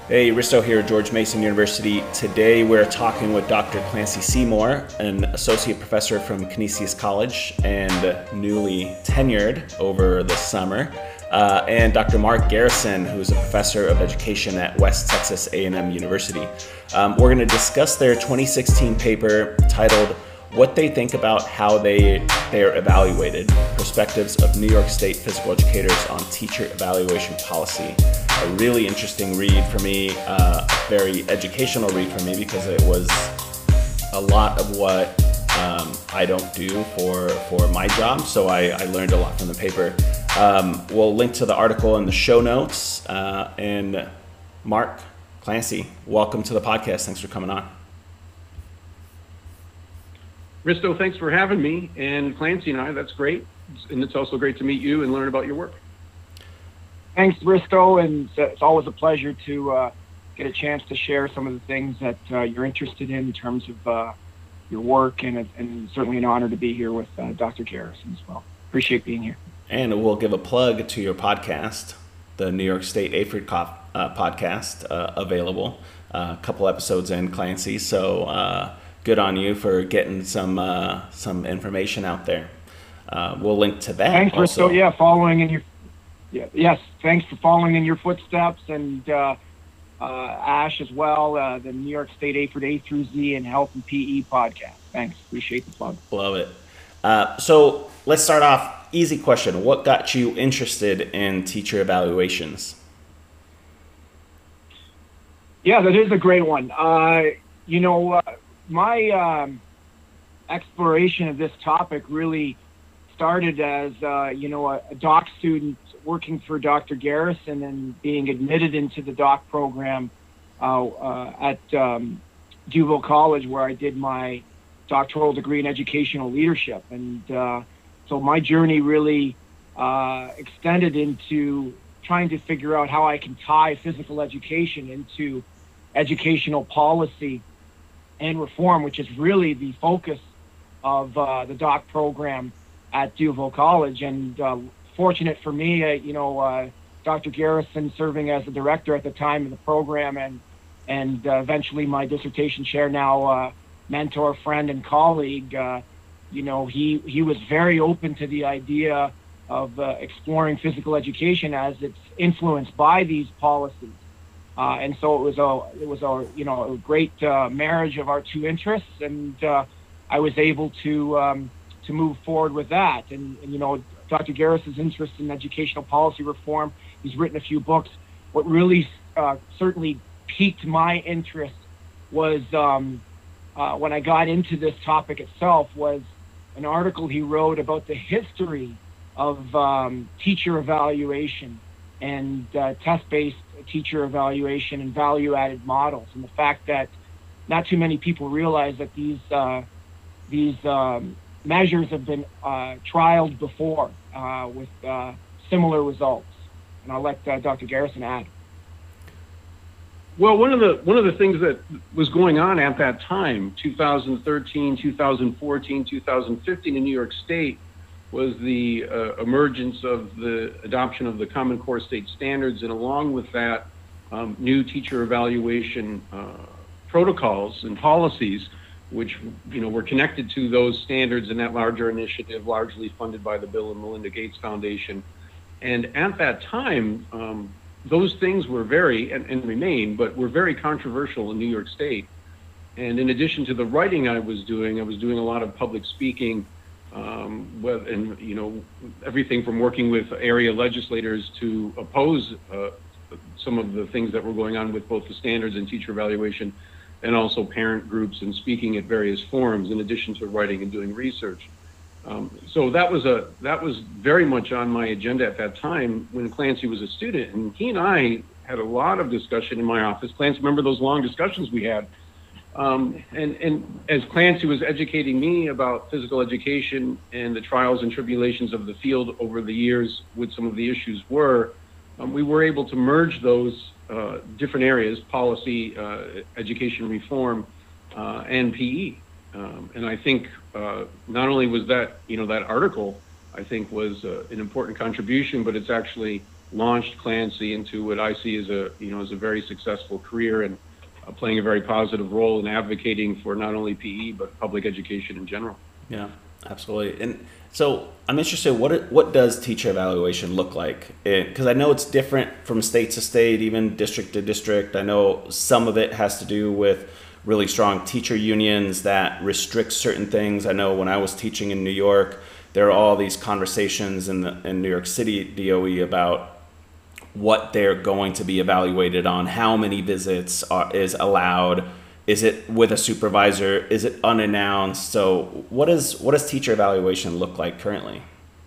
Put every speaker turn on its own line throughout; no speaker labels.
Hey, Risto here at George Mason University. Today we're talking with Dr. Clancy Seymour, an associate professor from Canisius College and newly tenured over the summer, and Dr. Mark Garrison, who is a professor of education at West Texas A&M University. We're going to discuss their 2016 paper titled What They Think About How They are Evaluated, Perspectives of New York State Physical Educators on Teacher Evaluation Policy. A really interesting read for me, a very educational read for me because it was a lot of what I don't do for my job, so I learned a lot from the paper. We'll link to the article in the show notes. And Mark, Clancy, welcome to the podcast. Thanks for coming on.
Risto, thanks for having me. And Clancy and I, that's great. And it's also great to meet you and learn about your work.
Thanks, Risto, and it's always a pleasure to get a chance to share some of the things that you're interested in terms of your work, and certainly an honor to be here with Dr. Garrison as well. Appreciate being here.
And we'll give a plug to your podcast, the New York State AFRID podcast, available. A couple episodes in, Clancy, so good on you for getting some information out there. We'll link to that.
Thanks,
also.
Risto. Yeah, following in your... Yes, thanks for following in your footsteps, and Ash as well, the New York State AFRID A through Z and Health and PE podcast. Thanks, appreciate the plug.
Love it. So let's start off, easy question. What got you interested in teacher evaluations?
Yeah, that is a great one. My exploration of this topic really started as, a doc student working for Dr. Garrison and being admitted into the doc program at Duval College, where I did my doctoral degree in educational leadership. And so my journey really extended into trying to figure out how I can tie physical education into educational policy and reform, which is really the focus of the doc program at Duval College. And fortunate for me, Dr. Garrison serving as the director at the time of the program, and eventually my dissertation chair, now mentor, friend, and colleague. He was very open to the idea of exploring physical education as it's influenced by these policies, and so it was a great marriage of our two interests, and I was able to move forward with that. And Dr. Garrison's interest in educational policy reform, he's written a few books. What really certainly piqued my interest was when I got into this topic itself, was an article he wrote about the history of teacher evaluation and test-based teacher evaluation and value-added models, and the fact that not too many people realize that these measures have been trialed before with similar results. And I'll let Dr. Garrison add.
Well, one of the things that was going on at that time, 2013, 2014, 2015 in New York State, was the emergence of the adoption of the Common Core State Standards, and along with that, new teacher evaluation protocols and policies, which were connected to those standards in that larger initiative, largely funded by the Bill and Melinda Gates Foundation. And at that time, those things were very, and remain, but were very controversial in New York State. And in addition to the writing I was doing a lot of public speaking, and everything from working with area legislators to oppose some of the things that were going on with both the standards and teacher evaluation, and also parent groups, and speaking at various forums, in addition to writing and doing research. So that was very much on my agenda at that time when Clancy was a student, and he and I had a lot of discussion in my office. Clancy, remember those long discussions we had? And as Clancy was educating me about physical education and the trials and tribulations of the field over the years, with some of the issues we were able to merge those different areas: policy, education reform, and PE. And I think not only was that, that article, I think, was an important contribution, but it's actually launched Clancy into what I see as a very successful career, and playing a very positive role in advocating for not only PE but public education in general.
Yeah, absolutely. And so I'm interested, what does teacher evaluation look like? Because I know it's different from state to state, even district to district. I know some of it has to do with really strong teacher unions that restrict certain things. I know when I was teaching in New York, there are all these conversations in New York City DOE about what they're going to be evaluated on, how many visits is allowed, is it with a supervisor, is it unannounced? So what does teacher evaluation look like currently?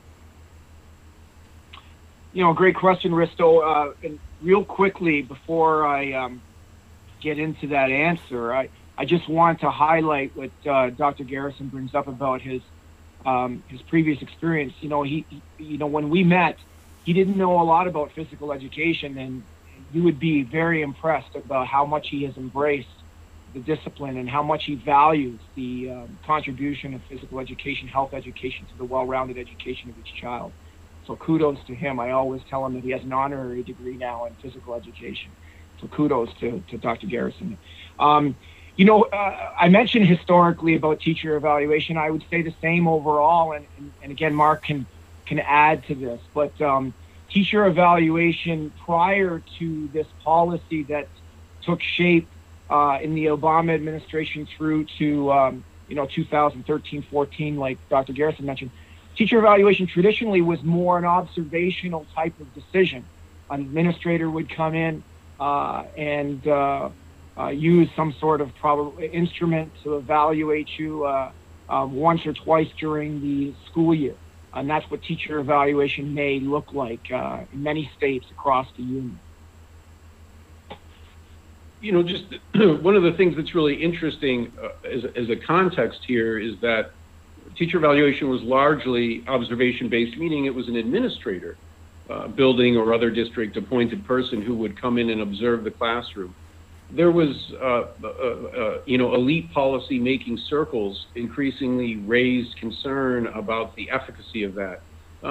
Great question, Risto. And real quickly, before I get into that answer, I just want to highlight what Dr. Garrison brings up about his previous experience. When we met, he didn't know a lot about physical education, and you would be very impressed about how much he has embraced the discipline and how much he values the contribution of physical education, health education to the well-rounded education of each child. So kudos to him. I always tell him that he has an honorary degree now in physical education. So kudos to Dr. Garrison. I mentioned historically about teacher evaluation. I would say the same overall, and again, Mark can add to this. But teacher evaluation prior to this policy that took shape in the Obama administration through to 2013-14, like Dr. Garrison mentioned, teacher evaluation traditionally was more an observational type of decision. An administrator would come in and use some sort of instrument to evaluate you once or twice during the school year. And that's what teacher evaluation may look like in many states across the union.
Just one of the things that's really interesting as a context here is that teacher evaluation was largely observation-based, meaning it was an administrator, building or other district appointed person who would come in and observe the classroom. There was, elite policy making circles increasingly raised concern about the efficacy of that.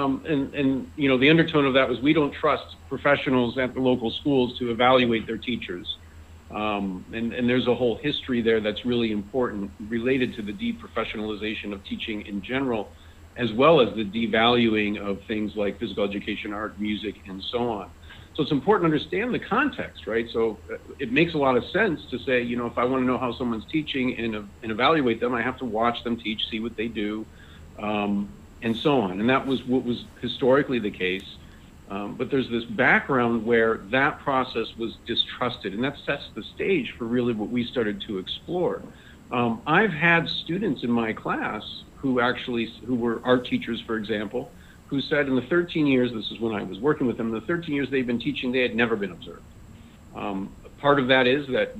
The undertone of that was, we don't trust professionals at the local schools to evaluate their teachers. And there's a whole history there that's really important related to the deprofessionalization of teaching in general, as well as the devaluing of things like physical education, art, music, and so on. So it's important to understand the context, right? So it makes a lot of sense to say, if I want to know how someone's teaching and evaluate them, I have to watch them teach, see what they do, and so on. And that was what was historically the case. But there's this background where that process was distrusted, and that sets the stage for really what we started to explore. I've had students in my class who were art teachers, for example, who said in the 13 years, this is when I was working with them, the 13 years they've been teaching, they had never been observed. Part of that is that,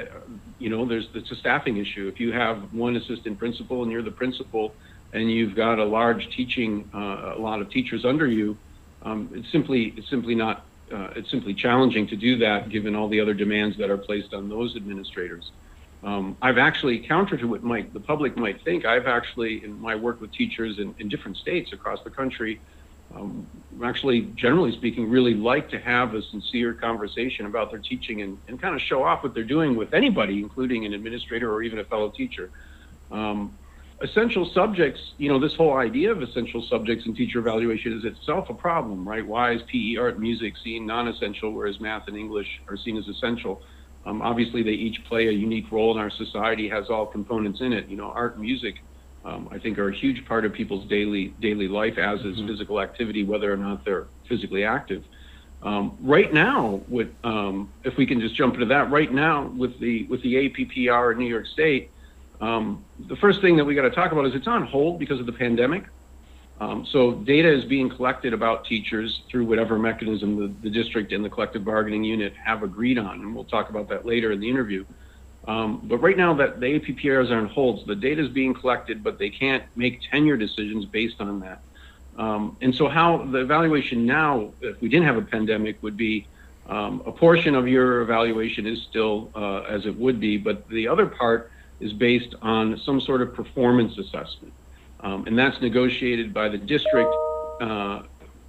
it's a staffing issue. If you have one assistant principal and you're the principal and you've got a large teaching, a lot of teachers under you, it's simply challenging to do that given all the other demands that are placed on those administrators. I've actually, counter to what the public might think, I've actually, in my work with teachers in different states across the country, actually, generally speaking, really like to have a sincere conversation about their teaching and kind of show off what they're doing with anybody, including an administrator or even a fellow teacher. Essential subjects, this whole idea of essential subjects in teacher evaluation is itself a problem, right? Why is PE, art, music seen non-essential, whereas math and English are seen as essential? Obviously, they each play a unique role in our society, has all components in it. Art and music, I think, are a huge part of people's daily life, as is physical activity, whether or not they're physically active. Right now, if we can just jump into that, right now with the APPR in New York State, the first thing that we got to talk about is it's on hold because of the pandemic. So data is being collected about teachers through whatever mechanism the district and the collective bargaining unit have agreed on, and we'll talk about that later in the interview. But right now that the APPRs are on hold, so the data is being collected, but they can't make tenure decisions based on that. And so how the evaluation now, if we didn't have a pandemic, would be a portion of your evaluation is still as it would be, but the other part is based on some sort of performance assessment. And that's negotiated by the district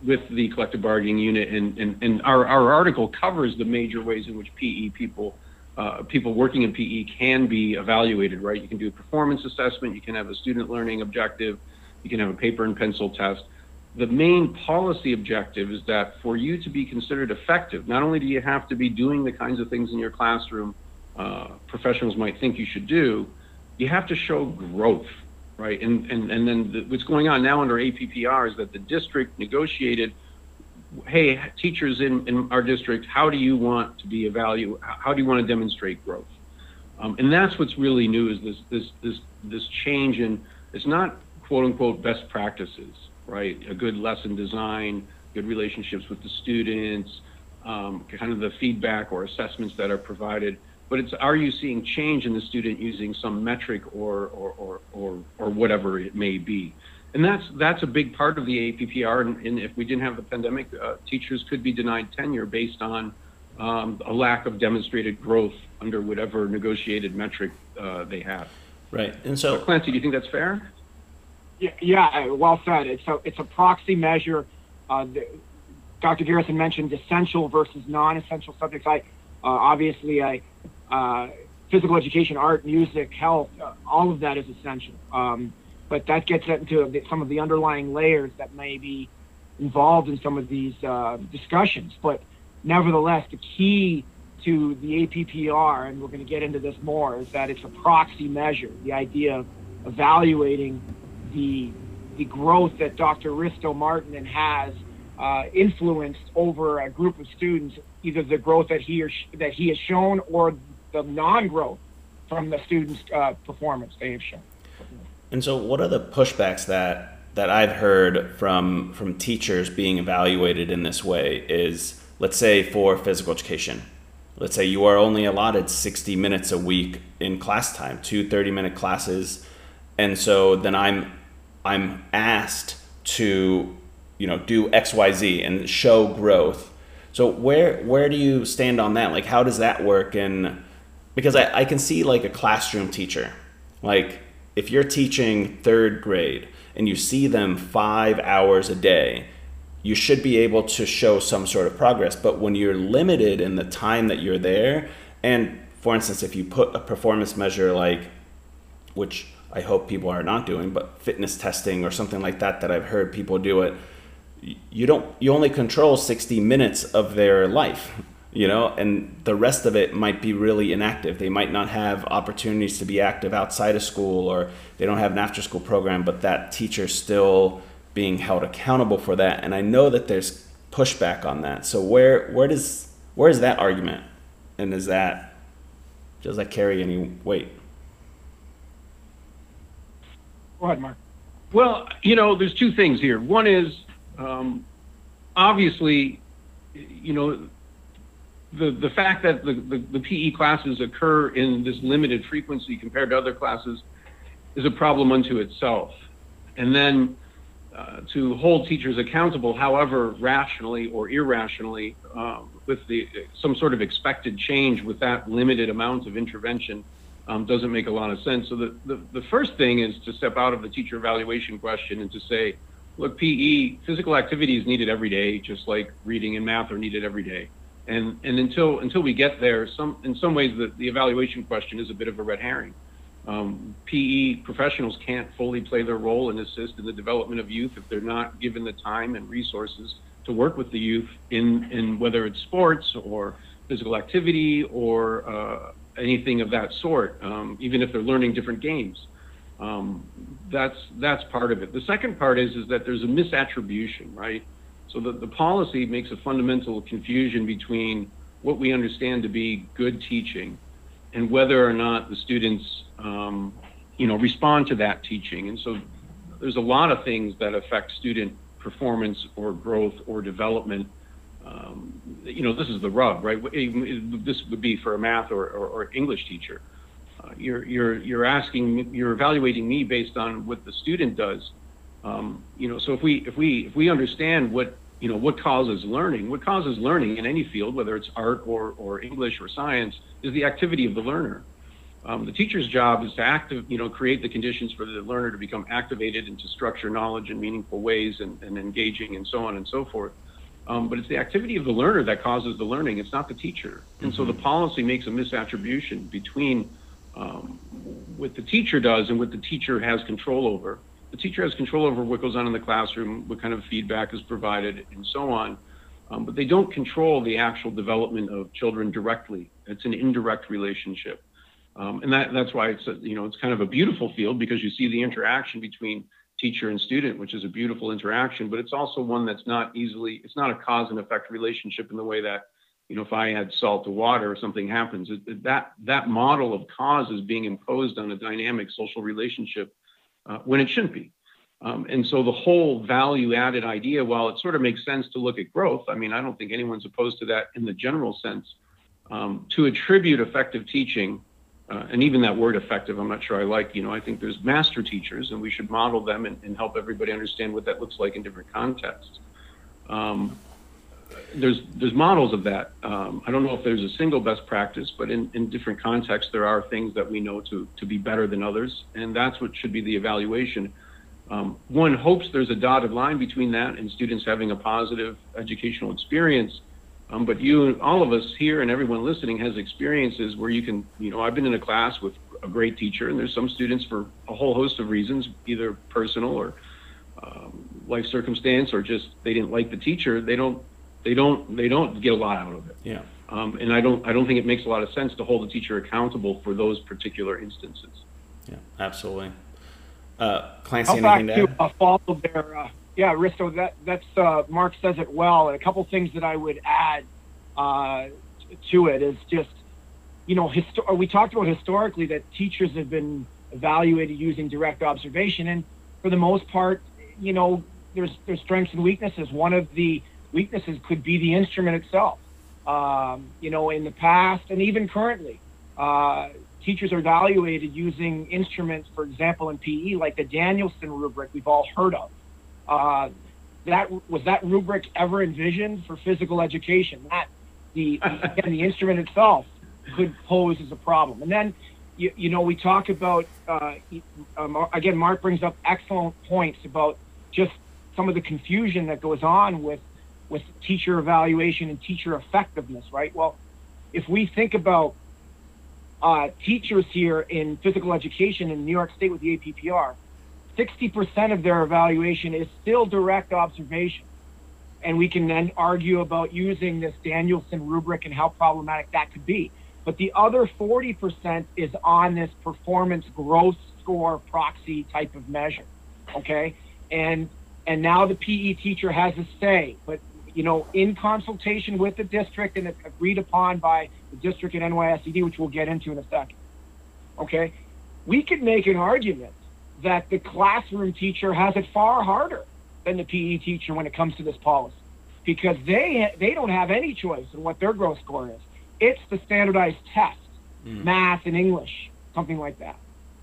with the collective bargaining unit, and our article covers the major ways in which PE people working in PE can be evaluated, right? You can do a performance assessment, you can have a student learning objective, you can have a paper and pencil test. The main policy objective is that for you to be considered effective, not only do you have to be doing the kinds of things in your classroom professionals might think you should do, you have to show growth, right? And then what's going on now under APPR is that the district negotiated, hey, teachers in our district, how do you want to be evaluated? How do you want to demonstrate growth? And that's what's really new, is this change in, it's not quote unquote best practices, right? A good lesson design, good relationships with the students, kind of the feedback or assessments that are provided. But it's, are you seeing change in the student using some metric or whatever it may be? And that's a big part of the APPR. And if we didn't have the pandemic, teachers could be denied tenure based on a lack of demonstrated growth under whatever negotiated metric they have.
Right. And so,
Clancy, do you think that's fair?
Yeah, well said. It's a proxy measure. Dr. Garrison mentioned essential versus non-essential subjects. Obviously, physical education, art, music, health, all of that is essential. But that gets into some of the underlying layers that may be involved in some of these discussions. But nevertheless, the key to the APPR, and we're going to get into this more, is that it's a proxy measure. The idea of evaluating the growth that Dr. Risto Marttinen has influenced over a group of students, either the growth that he has shown or the non-growth from the students' performance they have shown.
And so what are the pushbacks that I've heard from teachers being evaluated in this way is, let's say for physical education, let's say you are only allotted 60 minutes a week in class time, 2 30-minute classes. And so then I'm asked to, do XYZ and show growth. So where do you stand on that? Like, how does that work? And because I can see like a classroom teacher, like if you're teaching 3rd grade and you see them 5 hours a day, you should be able to show some sort of progress. But when you're limited in the time that you're there, and for instance, if you put a performance measure like, which I hope people are not doing, but fitness testing or something like that I've heard people do it, you only control 60 minutes of their life, and the rest of it might be really inactive. They might not have opportunities to be active outside of school, or they don't have an after school program, but that teacher's still being held accountable for that. And I know that there's pushback on that. So where is that argument? And does that carry any weight?
Go ahead, Mark.
Well, there's two things here. One is, obviously, the fact that the PE classes occur in this limited frequency compared to other classes is a problem unto itself. And then to hold teachers accountable, however rationally or irrationally, with some sort of expected change with that limited amount of intervention, doesn't make a lot of sense. So the first thing is to step out of the teacher evaluation question and to say, look, PE, physical activity is needed every day, just like reading and math are needed every day. And until we get there, in some ways the evaluation question is a bit of a red herring. PE professionals can't fully play their role and assist in the development of youth if they're not given the time and resources to work with the youth in whether it's sports or physical activity or anything of that sort, even if they're learning different games. That's part of it. The second part is that there's a misattribution, right? So the policy makes a fundamental confusion between what we understand to be good teaching and whether or not the students, respond to that teaching. And so there's a lot of things that affect student performance or growth or development. This is the rub, right? This would be for a math or English teacher. You're evaluating me based on what the student does. So if we understand what causes learning in any field, whether it's art or English or science, is the activity of the learner. The teacher's job is to create the conditions for the learner to become activated and to structure knowledge in meaningful ways and engaging and so on and so forth. But it's the activity of the learner that causes the learning. It's not the teacher. And so the policy makes a misattribution between what the teacher does and what the teacher has control over. The teacher has control over what goes on in the classroom, what kind of feedback is provided, and so on. But they don't control the actual development of children directly. It's an indirect relationship. And that's why it's kind of a beautiful field, because you see the interaction between teacher and student, which is a beautiful interaction, but it's also one that's it's not a cause and effect relationship in the way that, if I add salt to water or something happens, that model of cause is being imposed on a dynamic social relationship when it shouldn't be. And so the whole value added idea, while it sort of makes sense to look at growth, I mean, I don't think anyone's opposed to that in the general sense, to attribute effective teaching. And even that word effective, I'm not sure I like. I think there's master teachers, and we should model them and help everybody understand what that looks like in different contexts. There's models of that. I don't know if there's a single best practice, but in different contexts, there are things that we know to be better than others, and that's what should be the evaluation. One hopes there's a dotted line between that and students having a positive educational experience. But all of us here and everyone listening has experiences where you can, I've been in a class with a great teacher, and there's some students for a whole host of reasons, either personal or life circumstance, or just they didn't like the teacher. They don't get a lot out of it.
Yeah.
And I don't think it makes a lot of sense to hold the teacher accountable for those particular instances.
Yeah, absolutely. Clancy,
I'll back
anything to add?
follow there. Yeah, Risto, that's Mark says it well. And a couple things that I would add to it is just, we talked about historically that teachers have been evaluated using direct observation, and for the most part, there's strengths and weaknesses. One of the weaknesses could be the instrument itself. In the past and even currently, teachers are evaluated using instruments, for example, in PE, like the Danielson rubric we've all heard of. Was that rubric ever envisioned for physical education? The instrument itself could pose as a problem. And then, we talk about, again, Mark brings up excellent points about just some of the confusion that goes on with teacher evaluation and teacher effectiveness, right? Well, if we think about teachers here in physical education in New York State with the APPR, 60% of their evaluation is still direct observation. And we can then argue about using this Danielson rubric and how problematic that could be. But the other 40% is on this performance growth score proxy type of measure, okay? And now the PE teacher has a say, but in consultation with the district and agreed upon by the district and NYSED, which we'll get into in a second, okay? We could make an argument that the classroom teacher has it far harder than the PE teacher when it comes to this policy, because they don't have any choice in what their growth score is. It's the standardized test, math and English, something like that.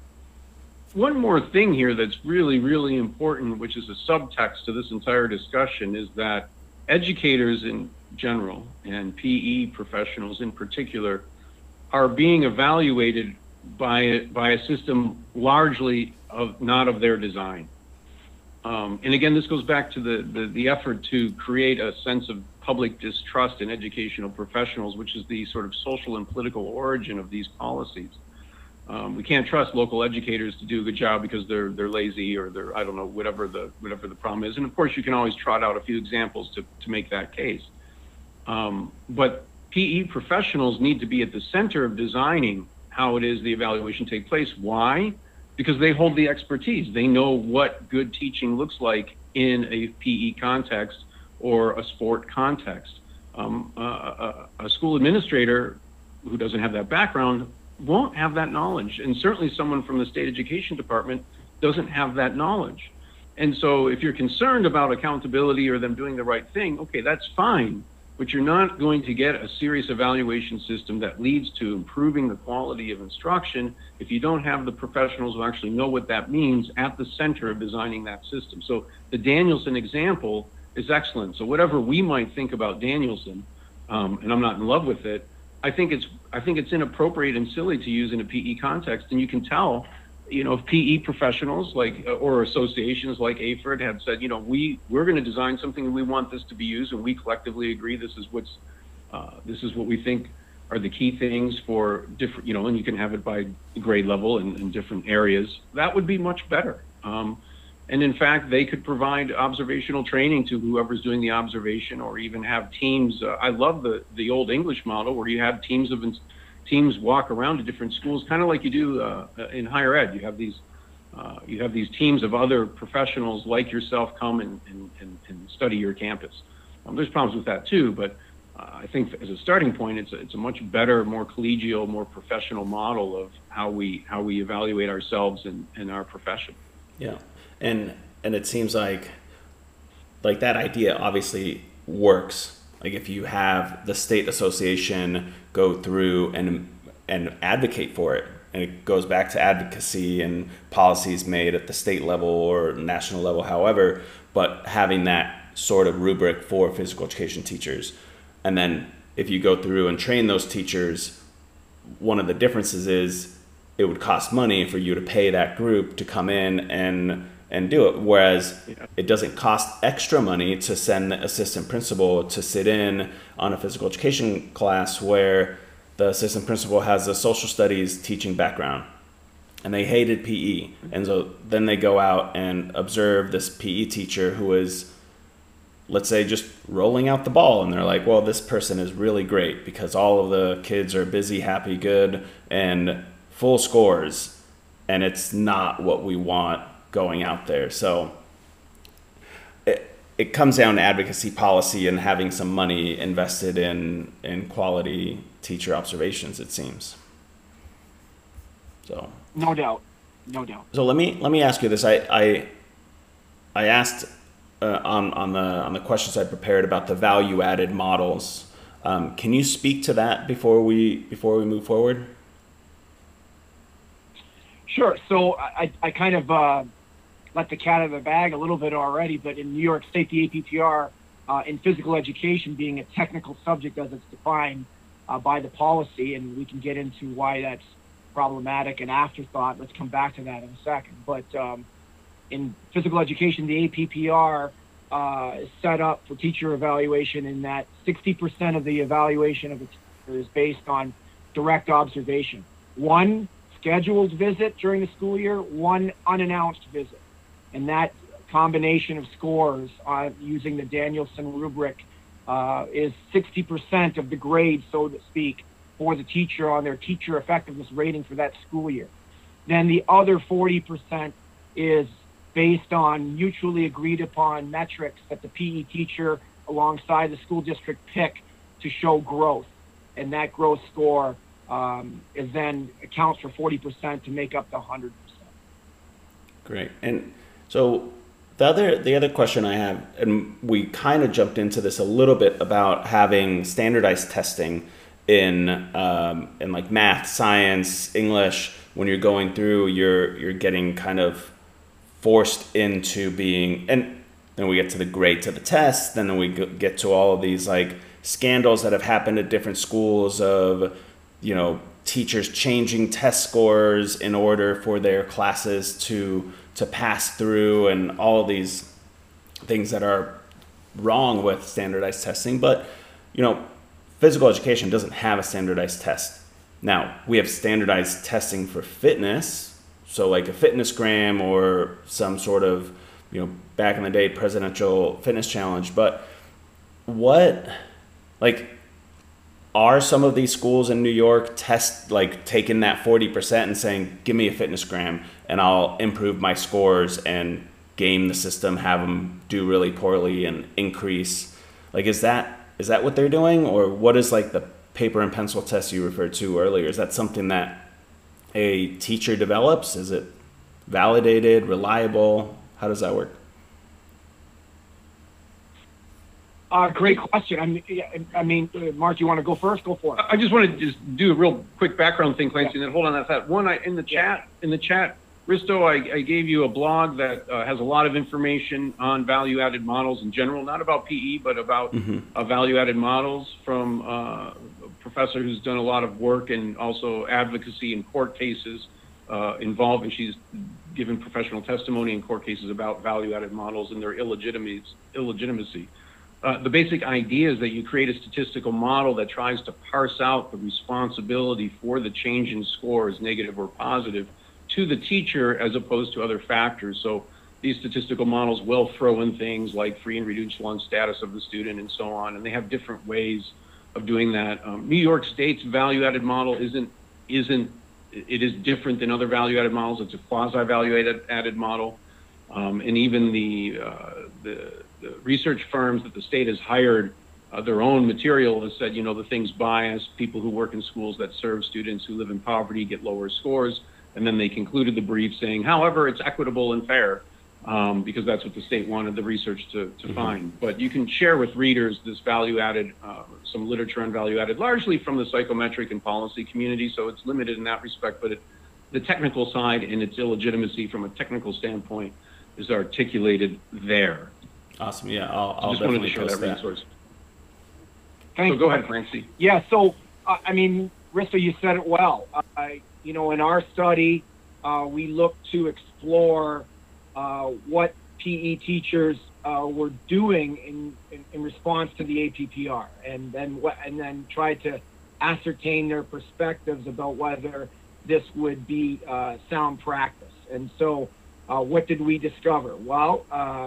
One more thing here that's really, really important, which is a subtext to this entire discussion, is that educators in general and PE professionals in particular are being evaluated by a system largely not of their design. And again, this goes back to the effort to create a sense of public distrust in educational professionals, which is the sort of social and political origin of these policies. We can't trust local educators to do a good job because they're lazy or they're, I don't know, whatever the problem is. And of course, you can always trot out a few examples to make that case. But PE professionals need to be at the center of designing how it is the evaluation take place. Why? Because they hold the expertise. They know what good teaching looks like in a PE context or a sport context. A school administrator who doesn't have that background won't have that knowledge. And certainly someone from the state education department doesn't have that knowledge. And so if you're concerned about accountability or them doing the right thing, okay, that's fine. But you're not going to get a serious evaluation system that leads to improving the quality of instruction if you don't have the professionals who actually know what that means at the center of designing that system. So the Danielson example is excellent. So whatever we might think about Danielson, and I'm not in love with it, I think it's inappropriate and silly to use in a PE context, and you can tell, you know, if PE professionals like or associations like AFERD have said, you know, we're going to design something and we want this to be used, and we collectively agree this is what we think are the key things for different, you know, and you can have it by grade level in different areas. That would be much better. And in fact, they could provide observational training to whoever's doing the observation, or even have teams. I love the old English model where you have teams walk around to different schools, kind of like you do in higher ed. You have these teams of other professionals like yourself come and study your campus. There's problems with that too, but I think as a starting point, it's a much better, more collegial, more professional model of how we evaluate ourselves and our profession.
Yeah. And it seems like that idea obviously works. Like if you have the state association go through and advocate for it, and it goes back to advocacy and policies made at the state level or national level, however, but having that sort of rubric for physical education teachers. And then if you go through and train those teachers, one of the differences is it would cost money for you to pay that group to come in and do it. Whereas it doesn't cost extra money to send the assistant principal to sit in on a physical education class where the assistant principal has a social studies teaching background and they hated PE. And so then they go out and observe this PE teacher who is, let's say, just rolling out the ball. And they're like, well, this person is really great because all of the kids are busy, happy, good, and full scores. And it's not what we want going out there. So it comes down to advocacy policy and having some money invested in quality teacher observations, it seems. So
no doubt.
So let me ask you this. I asked on the questions I prepared about the value added models. Can you speak to that before we move forward?
Sure. So I kind of let the cat out of the bag a little bit already, but in New York State, the APPR, in physical education being a technical subject as it's defined by the policy, and we can get into why that's problematic and afterthought. Let's come back to that in a second. But in physical education, the APPR is set up for teacher evaluation in that 60% of the evaluation of a teacher is based on direct observation. One scheduled visit during the school year, one unannounced visit. And that combination of scores using the Danielson rubric is 60% of the grade, so to speak, for the teacher on their teacher effectiveness rating for that school year. Then the other 40% is based on mutually agreed upon metrics that the PE teacher alongside the school district pick to show growth. And that growth score is then accounts for 40% to make up the 100%.
Great. And so the other question I have, and we kind of jumped into this a little bit about having standardized testing in like math, science, English. When you're going through, you're getting kind of forced into being, and then we get to the grade to the test, then we get to all of these like scandals that have happened at different schools of, you know, teachers changing test scores in order for their classes to pass through, and all of these things that are wrong with standardized testing. But, you know, physical education doesn't have a standardized test. Now, we have standardized testing for fitness, so like a FitnessGram or some sort of, you know, back in the day presidential fitness challenge. But what, like, are some of these schools in New York taking that 40% and saying, give me a FitnessGram and I'll improve my scores and game the system, have them do really poorly and increase? Like, is that what they're doing? Or what is like the paper and pencil test you referred to earlier? Is that something that a teacher develops? Is it validated, reliable? How does that work?
Great question. I mean, Mark, you want to go first? Go for it.
I just want to just do a real quick background thing, Clancy, and then hold on that thought. One, in the chat, Risto, I gave you a blog that has a lot of information on value-added models in general, not about PE, but about value-added models from professor who's done a lot of work and also advocacy in court cases involved, and she's given professional testimony in court cases about value-added models and their illegitimacy. The basic idea is that you create a statistical model that tries to parse out the responsibility for the change in scores, negative or positive, to the teacher as opposed to other factors. So these statistical models will throw in things like free and reduced lunch status of the student and so on, and they have different ways of doing that. New York State's value-added model it is different than other value-added models. It's a quasi-value-added model, and even the research firms that the state has hired, their own material has said, the thing's biased. People who work in schools that serve students who live in poverty get lower scores, and then they concluded the brief saying, however, it's equitable and fair, because that's what the state wanted the research to find. But you can share with readers this value-added, some literature on value-added, largely from the psychometric and policy community, so it's limited in that respect, but the technical side and its illegitimacy from a technical standpoint is articulated there.
Awesome. Yeah, I'll
just wanted to
definitely
share
post
that
that.
resource.
Thanks.
So go ahead, Francie.
Yeah, so, Rissa, you said it well. In our study, we looked to explore what PE teachers were doing in response to the APPR, and then try to ascertain their perspectives about whether this would be sound practice. And so, what did we discover? Well,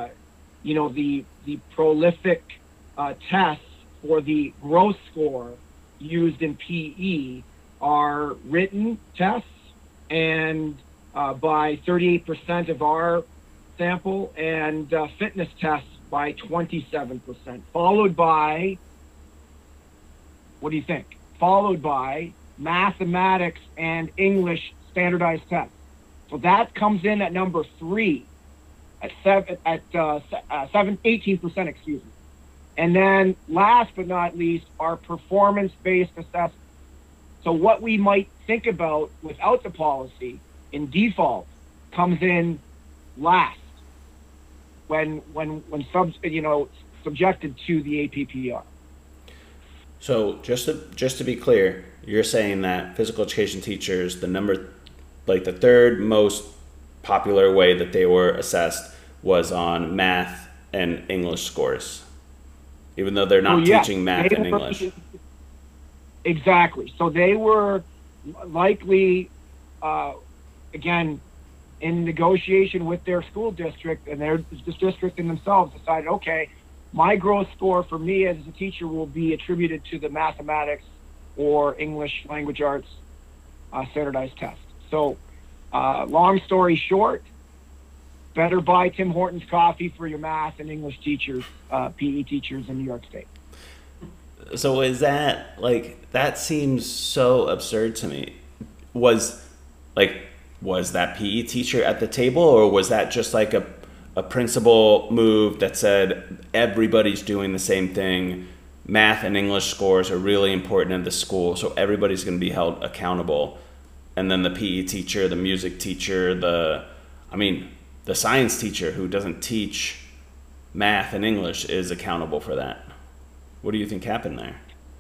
the prolific tests for the gross score used in PE are written tests, and by 38% of our sample, and fitness tests by 27%, followed by, what do you think? Followed by mathematics and English standardized tests. So that comes in at number 3, at 18%, excuse me. And then last but not least, our performance-based assessment. So what we might think about without the policy in default comes in last when subjected to the APPR.
So just to be clear, you're saying that physical education teachers, the third most popular way that they were assessed was on math and English scores, even though they're not teaching math and English.
Exactly. So they were likely, again, in negotiation with their school district, and their district and themselves decided, okay, my gross score for me as a teacher will be attributed to the mathematics or English language arts standardized test. So long story short, better buy Tim Hortons coffee for your math and English teachers, PE teachers in New York State.
So is that, that seems so absurd to me. Was that PE teacher at the table, or was that just like a principal move that said everybody's doing the same thing? Math and English scores are really important in the school, so everybody's going to be held accountable. And then the PE teacher, the music teacher, the science teacher who doesn't teach math and English is accountable for that. What do you think happened there?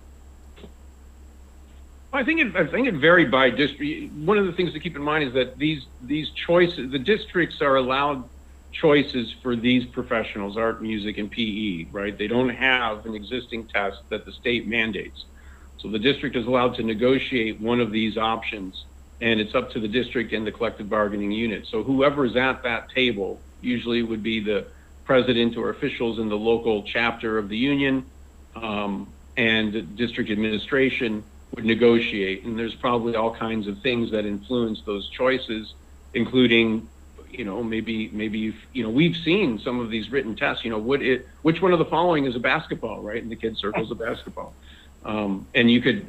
I think it varied by district. One of the things to keep in mind is that these choices, the districts are allowed choices for these professionals, art, music, and PE, right? They don't have an existing test that the state mandates. So the district is allowed to negotiate one of these options, and it's up to the district and the collective bargaining unit. So whoever is at that table usually would be the president or officials in the local chapter of the union, and district administration would negotiate. And there's probably all kinds of things that influence those choices, including, maybe we've seen some of these written tests, which one of the following is a basketball, right? And the kid circles a basketball. And you could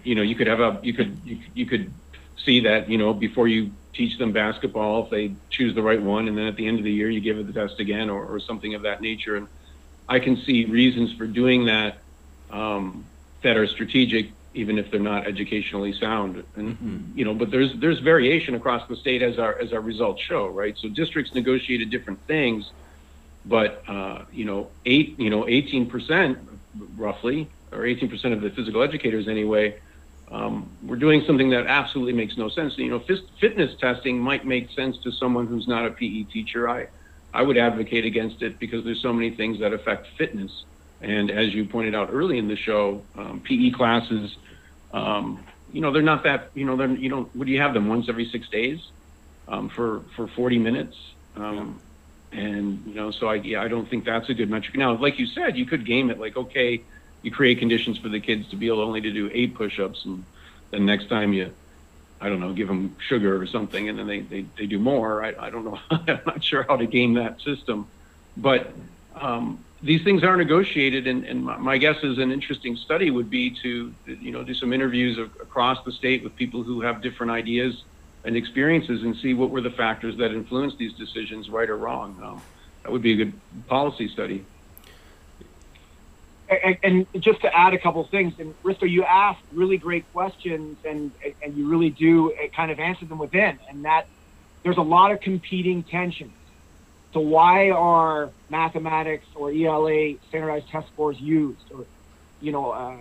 see that, before you teach them basketball, if they choose the right one, and then at the end of the year, you give it the test again, or something of that nature. And I can see reasons for doing that, that are strategic, even if they're not educationally sound. And but there's variation across the state, as our results show, right? So districts negotiated different things, but 18% roughly, or 18% of the physical educators anyway, we're doing something that absolutely makes no sense. You know, fitness testing might make sense to someone who's not a PE teacher. I would advocate against it because there's so many things that affect fitness. And as you pointed out early in the show, PE classes, you know, they're not that, you know, you don't, what do you have them once every 6 days for 40 minutes? And, you know, so I don't think that's a good metric. Now, like you said, you could game it like, okay, you create conditions for the kids to be able only to do 8 push-ups, and then next time you, I don't know, give them sugar or something, and then they do more. I don't know. I'm not sure how to game that system. But these things are negotiated, and my guess is an interesting study would be to, you know, do some interviews across the state with people who have different ideas and experiences and see what were the factors that influenced these decisions, right or wrong. That would be a good policy study.
And just to add a couple of things, and Risto, you asked really great questions, and you really do kind of answer them within, and that there's a lot of competing tensions. So why are mathematics or ELA standardized test scores used? Or, you know,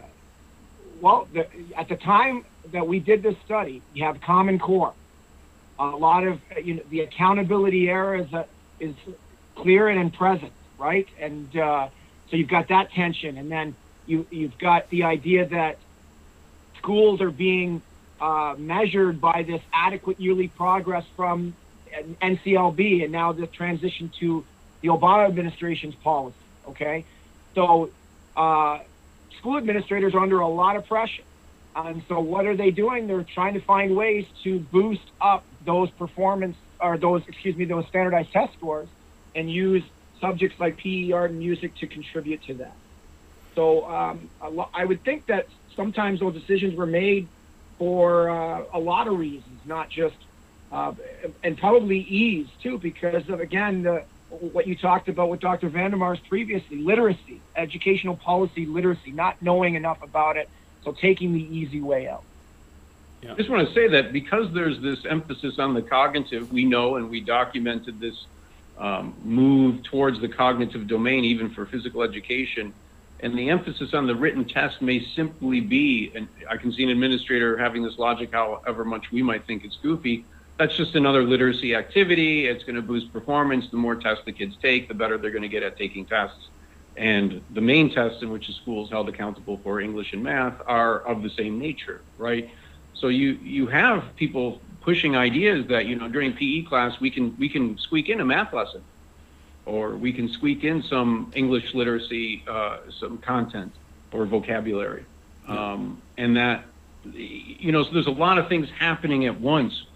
at the time that we did this study, you have Common Core. A lot of, you know, the accountability error is clear and present, right? And so you've got that tension, and then you've got the idea that schools are being measured by this adequate yearly progress from NCLB, and now the transition to the Obama administration's policy. Okay, so school administrators are under a lot of pressure, and so what are they doing? They're trying to find ways to boost up those those standardized test scores, and use subjects like PE, art, and music to contribute to that. So I would think that sometimes those decisions were made for a lot of reasons, not just, and probably ease too, because of, again, what you talked about with Dr. Vandermars previously, literacy, educational policy literacy, not knowing enough about it, so taking the easy way out.
Yeah. I just want to say that because there's this emphasis on the cognitive, we know, and we documented this move towards the cognitive domain, even for physical education. And the emphasis on the written test may simply be, and I can see an administrator having this logic, however much we might think it's goofy, that's just another literacy activity. It's going to boost performance. The more tests the kids take, the better they're going to get at taking tests. And the main tests in which the school is held accountable for, English and math, are of the same nature, right? So you have people pushing ideas that, you know, during PE class we can squeak in a math lesson, or we can squeak in some English literacy, some content or vocabulary, and that, you know, so there's a lot of things happening at once.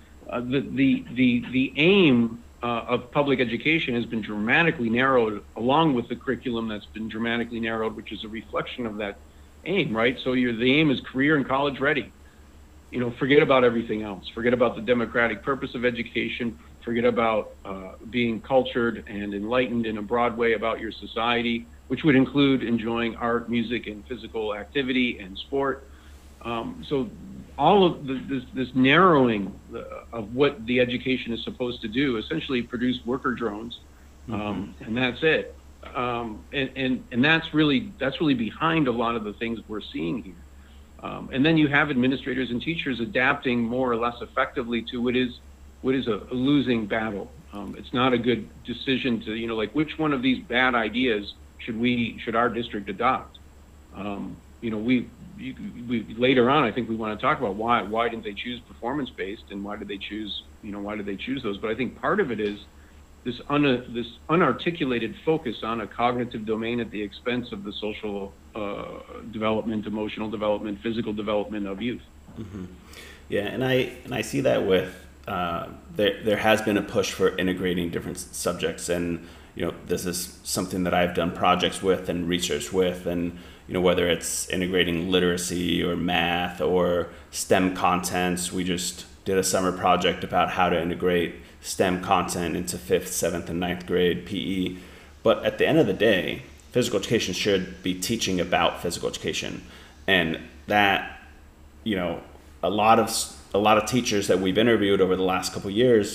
The aim of public education has been dramatically narrowed, along with the curriculum that's been dramatically narrowed, which is a reflection of that aim, right? So the aim is career and college ready. You know, forget about everything else. Forget about the democratic purpose of education. Forget about being cultured and enlightened in a broad way about your society, which would include enjoying art, music, and physical activity and sport. So all of this narrowing of what the education is supposed to do, essentially produce worker drones, and that's it. And that's really behind a lot of the things we're seeing here. And then you have administrators and teachers adapting more or less effectively to what is a losing battle. It's not a good decision to, you know, like, which one of these bad ideas should our district adopt? You know, we later on, I think we want to talk about why didn't they choose performance-based, and why did they choose those? But I think part of it is this unarticulated focus on a cognitive domain at the expense of the social development, emotional development, physical development of youth.
Mm-hmm. Yeah, and I see that with there has been a push for integrating different subjects, and, you know, this is something that I've done projects with and research with, and, you know, whether it's integrating literacy or math or STEM contents. We just did a summer project about how to integrate STEM content into 5th, 7th, and 9th grade PE. But at the end of the day, physical education should be teaching about physical education. And that, you know, a lot of teachers that we've interviewed over the last couple of years,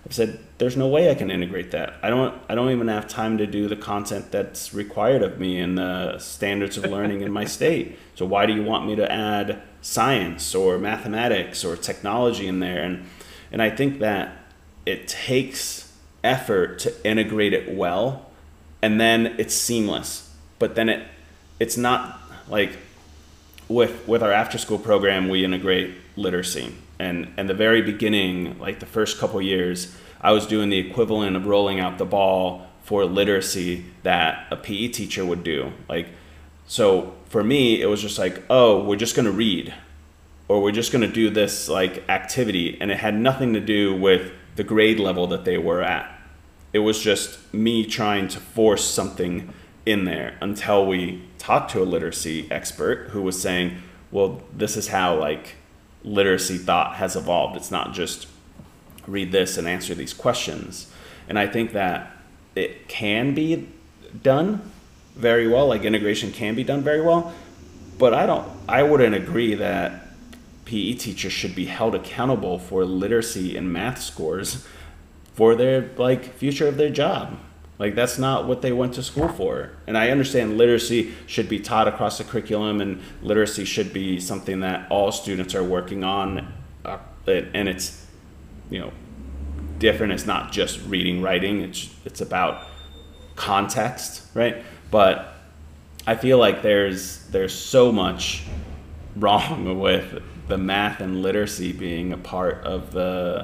I've said, there's no way I can integrate that. I don't even have time to do the content that's required of me and the standards of learning in my state. So why do you want me to add science or mathematics or technology in there? And I think that it takes effort to integrate it well, and then it's seamless. But then it's not like with our after school program, we integrate literacy. And the very beginning, like the first couple years, I was doing the equivalent of rolling out the ball for literacy that a PE teacher would do. Like, so for me, it was just like, oh, we're just going to read, or we're just going to do this like activity. And it had nothing to do with the grade level that they were at. It was just me trying to force something in there until we talked to a literacy expert who was saying, well, this is how like literacy thought has evolved. It's not just read this and answer these questions. And I think that it can be done very well, like integration can be done very well, but I wouldn't agree that PE teachers should be held accountable for literacy and math scores for their like future of their job. Like, that's not what they went to school for. And I understand literacy should be taught across the curriculum, and literacy should be something that all students are working on. And it's, you know, different. It's not just reading, writing. It's about context, right? But I feel like there's so much wrong with the math and literacy being a part of the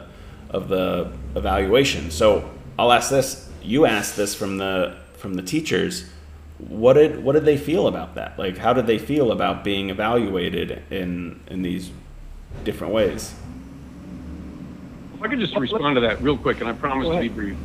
evaluation. So I'll ask this. You asked this from the teachers. What did they feel about that? Like, how did they feel about being evaluated in these different ways?
If I could just respond to that real quick, and I promise to be brief.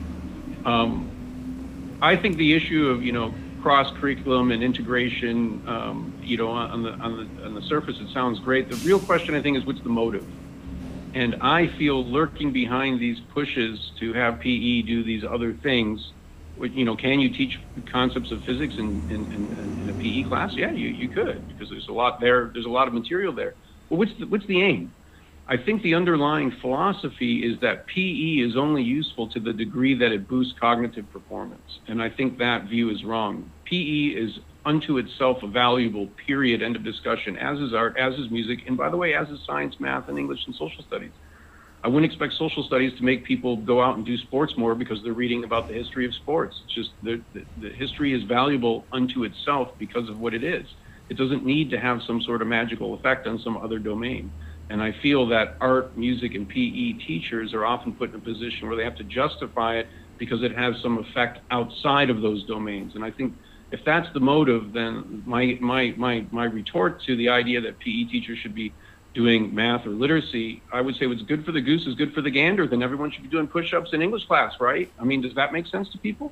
I think the issue of, you know, cross curriculum and integration, you know, on the surface it sounds great. The real question, I think, is what's the motive? And I feel lurking behind these pushes to have PE do these other things. You know, can you teach concepts of physics in a PE class? Yeah, you could, because there's a lot there. There's a lot of material there. Well, what's the aim? I think the underlying philosophy is that PE is only useful to the degree that it boosts cognitive performance. And I think that view is wrong. PE is unto itself a valuable, period, end of discussion, as is art, as is music, and by the way, as is science, math, and English and social studies. I wouldn't expect social studies to make people go out and do sports more because they're reading about the history of sports. It's just the history is valuable unto itself because of what it is. It doesn't need to have some sort of magical effect on some other domain. And I feel that art, music, and PE teachers are often put in a position where they have to justify it because it has some effect outside of those domains. And I think if that's the motive, then my retort to the idea that PE teachers should be doing math or literacy, I would say what's good for the goose is good for the gander. Then everyone should be doing push-ups in English class, right? I mean, does that make sense to people?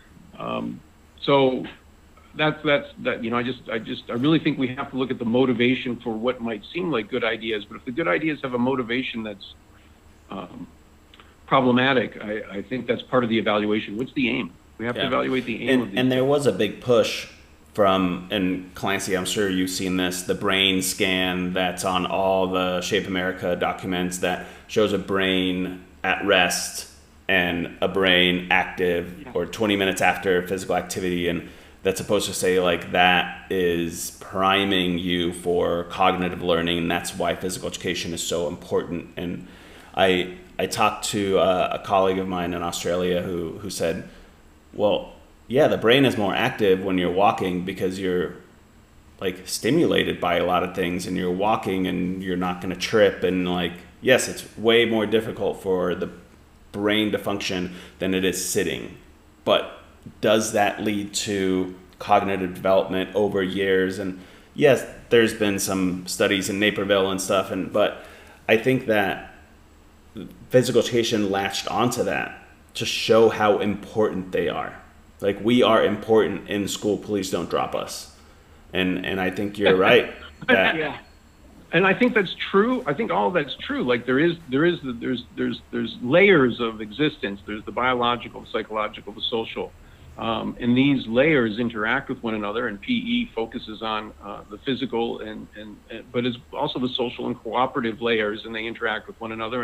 So that's you know, I really think we have to look at the motivation for what might seem like good ideas. But if the good ideas have a motivation that's problematic, I think that's part of the evaluation. What's the aim? We have to evaluate the aim of these.
And there was a big push from, and Clancy, I'm sure you've seen this, the brain scan that's on all the Shape America documents that shows a brain at rest and a brain active or 20 minutes after physical activity. And that's supposed to say like that is priming you for cognitive learning, and that's why physical education is so important. And I talked to a colleague of mine in Australia who said, well, yeah, the brain is more active when you're walking because you're like stimulated by a lot of things, and you're walking and you're not going to trip. And like, yes, it's way more difficult for the brain to function than it is sitting. But does that lead to cognitive development over years? And yes, there's been some studies in Naperville and stuff, but I think that physical education latched onto that to show how important they are. Like, we are important in school. Please don't drop us. And I think you're right. That,
yeah. And I think that's true. I think all that's true. Like there's layers of existence. There's the biological, the psychological, the social. And these layers interact with one another, and PE focuses on the physical but it's also the social and cooperative layers, and they interact with one another. And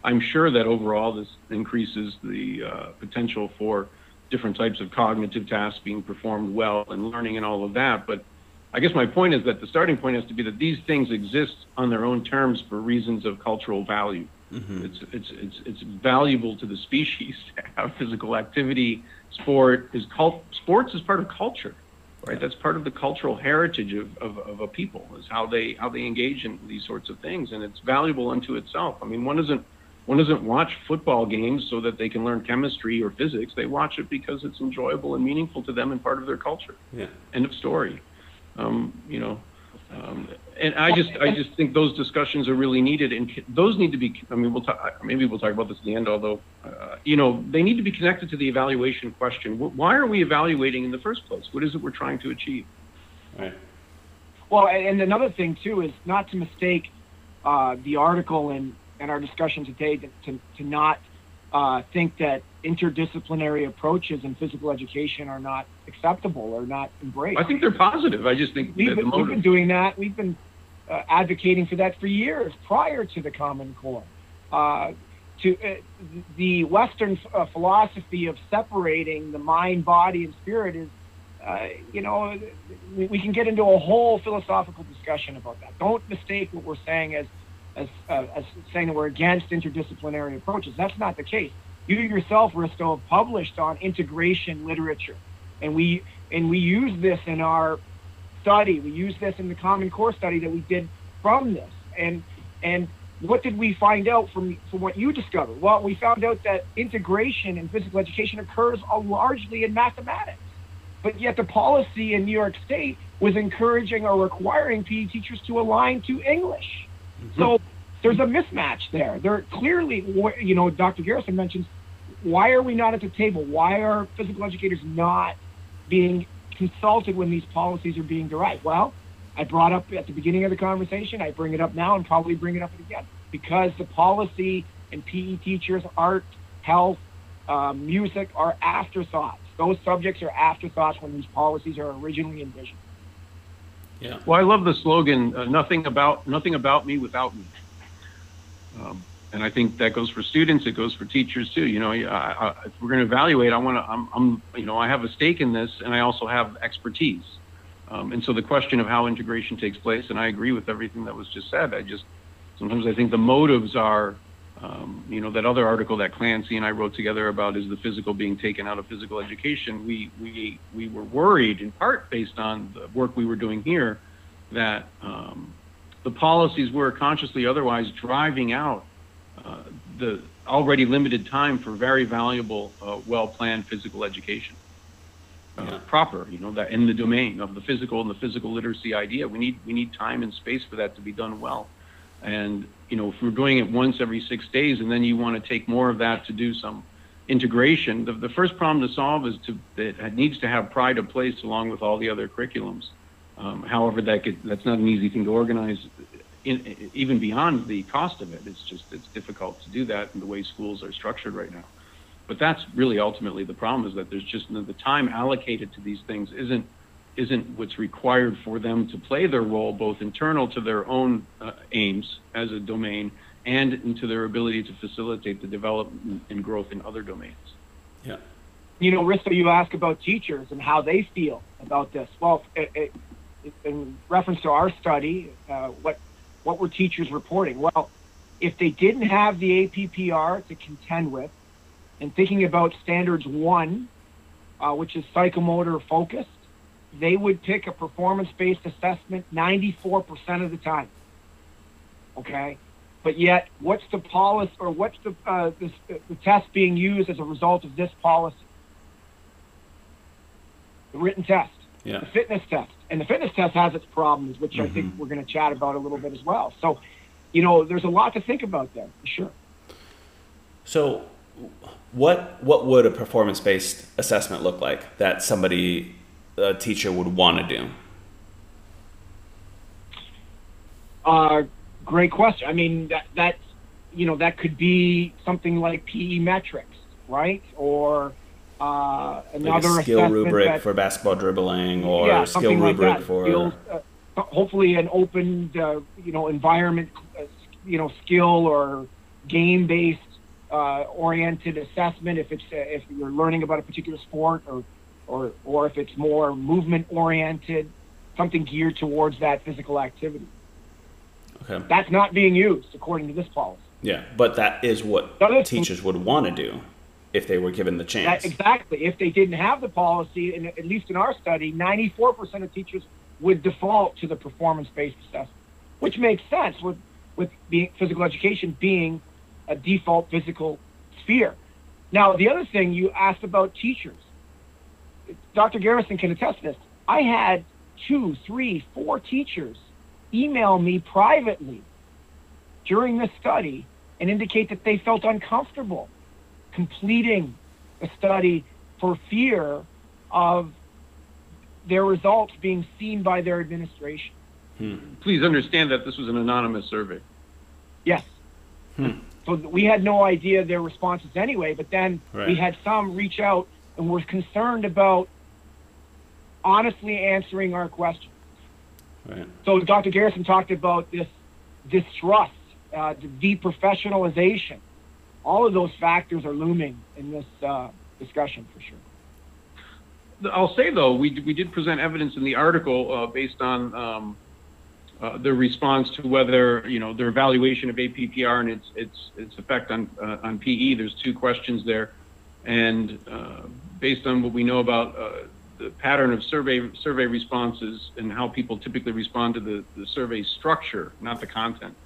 I'm sure that overall this increases the potential for different types of cognitive tasks being performed well and learning and all of that. But I guess my point is that the starting point has to be that these things exist on their own terms for reasons of cultural value. Mm-hmm. It's valuable to the species to have physical activity. Sports is part of culture, right? That's part of the cultural heritage of a people, is how they engage in these sorts of things, and it's valuable unto itself. I mean, one doesn't watch football games so that they can learn chemistry or physics. They watch it because it's enjoyable and meaningful to them and part of their culture. Yeah. End of story. And I just think those discussions are really needed, and those need to be. I mean, maybe we'll talk about this at the end. Although, they need to be connected to the evaluation question. Why are we evaluating in the first place? What is it we're trying to achieve?
Right.
Well, and another thing too is not to mistake the article and our discussion today to not think that interdisciplinary approaches in physical education are not acceptable or not embraced.
I think they're positive. I just think
we've been doing that. We've been advocating for that for years prior to the Common Core. The Western philosophy of separating the mind, body, and spirit is, we can get into a whole philosophical discussion about that. Don't mistake what we're saying as saying that we're against interdisciplinary approaches. That's not the case. You yourself, Risto, have published on integration literature, and we use this in our study. We use this in the Common Core study that we did from this. And what did we find out from what you discovered? Well, we found out that integration in physical education occurs largely in mathematics, but yet the policy in New York State was encouraging or requiring PE teachers to align to English. Mm-hmm. So there's a mismatch there. There clearly, Dr. Garrison mentions, why are we not at the table? Why are physical educators not being consulted when these policies are being derived? Well, I brought up at the beginning of the conversation, I bring it up now and probably bring it up again, because the policy in PE teachers, art, health, music are afterthoughts. Those subjects are afterthoughts when these policies are originally envisioned.
Yeah. Well, I love the slogan, nothing about me without me. And I think that goes for students, it goes for teachers too. If we're going to evaluate, I have a stake in this, and I also have expertise. And so the question of how integration takes place, and I agree with everything that was just said. Sometimes I think the motives are, that other article that Clancy and I wrote together about, is the physical being taken out of physical education. We were worried, in part based on the work we were doing here, that the policies were consciously otherwise driving out the already limited time for very valuable, well-planned physical education. Proper, that in the domain of the physical and the physical literacy idea, we need time and space for that to be done well. And if we're doing it once every 6 days, and then you want to take more of that to do some integration, the first problem to solve is that it needs to have pride of place along with all the other curriculums. However, that's not an easy thing to organize, even beyond the cost of it. It's difficult to do that in the way schools are structured right now. But that's really ultimately the problem, is that there's just the time allocated to these things isn't what's required for them to play their role, both internal to their own aims as a domain and into their ability to facilitate the development and growth in other domains.
Yeah.
Risto, you ask about teachers and how they feel about this. Well, in reference to our study, what were teachers reporting? Well, if they didn't have the APPR to contend with, and thinking about standards 1, which is psychomotor focused, they would pick a performance-based assessment 94% of the time. Okay, but yet, what's the policy, or what's the test being used as a result of this policy? The written test, the fitness test, and the fitness test has its problems, which I think we're going to chat about a little bit as well. So, there's a lot to think about there, for sure.
So, what would a performance-based assessment look like that a teacher would want to do?
Great question. I mean, that could be something like PE metrics, right? Or another
like a skill rubric for basketball dribbling, or skill rubric for
skills, hopefully an open, environment, skill or game-based oriented assessment, if you're learning about a particular sport, or if it's more movement-oriented, something geared towards that physical activity.
Okay.
That's not being used according to this policy.
Yeah, but that is what teachers would want to do if they were given the chance.
Exactly. If they didn't have the policy, and at least in our study, 94% of teachers would default to the performance-based assessment, which makes sense with being physical education being a default physical sphere. Now, the other thing you asked about teachers, Dr. Garrison can attest to this. I had 2, 3, 4 teachers email me privately during this study and indicate that they felt uncomfortable completing the study for fear of their results being seen by their administration.
Please understand that this was an anonymous survey.
Yes. So we had no idea their responses anyway, but then we had some reach out and were concerned about honestly answering our questions.
Right.
So Dr. Garrison talked about this distrust, the deprofessionalization. All of those factors are looming in this discussion for sure.
I'll say, though, we did present evidence in the article based on the response to whether, their evaluation of APPR and its effect on PE. There's 2 questions there. And based on what we know about the pattern of survey responses and how people typically respond to the survey structure, not the content,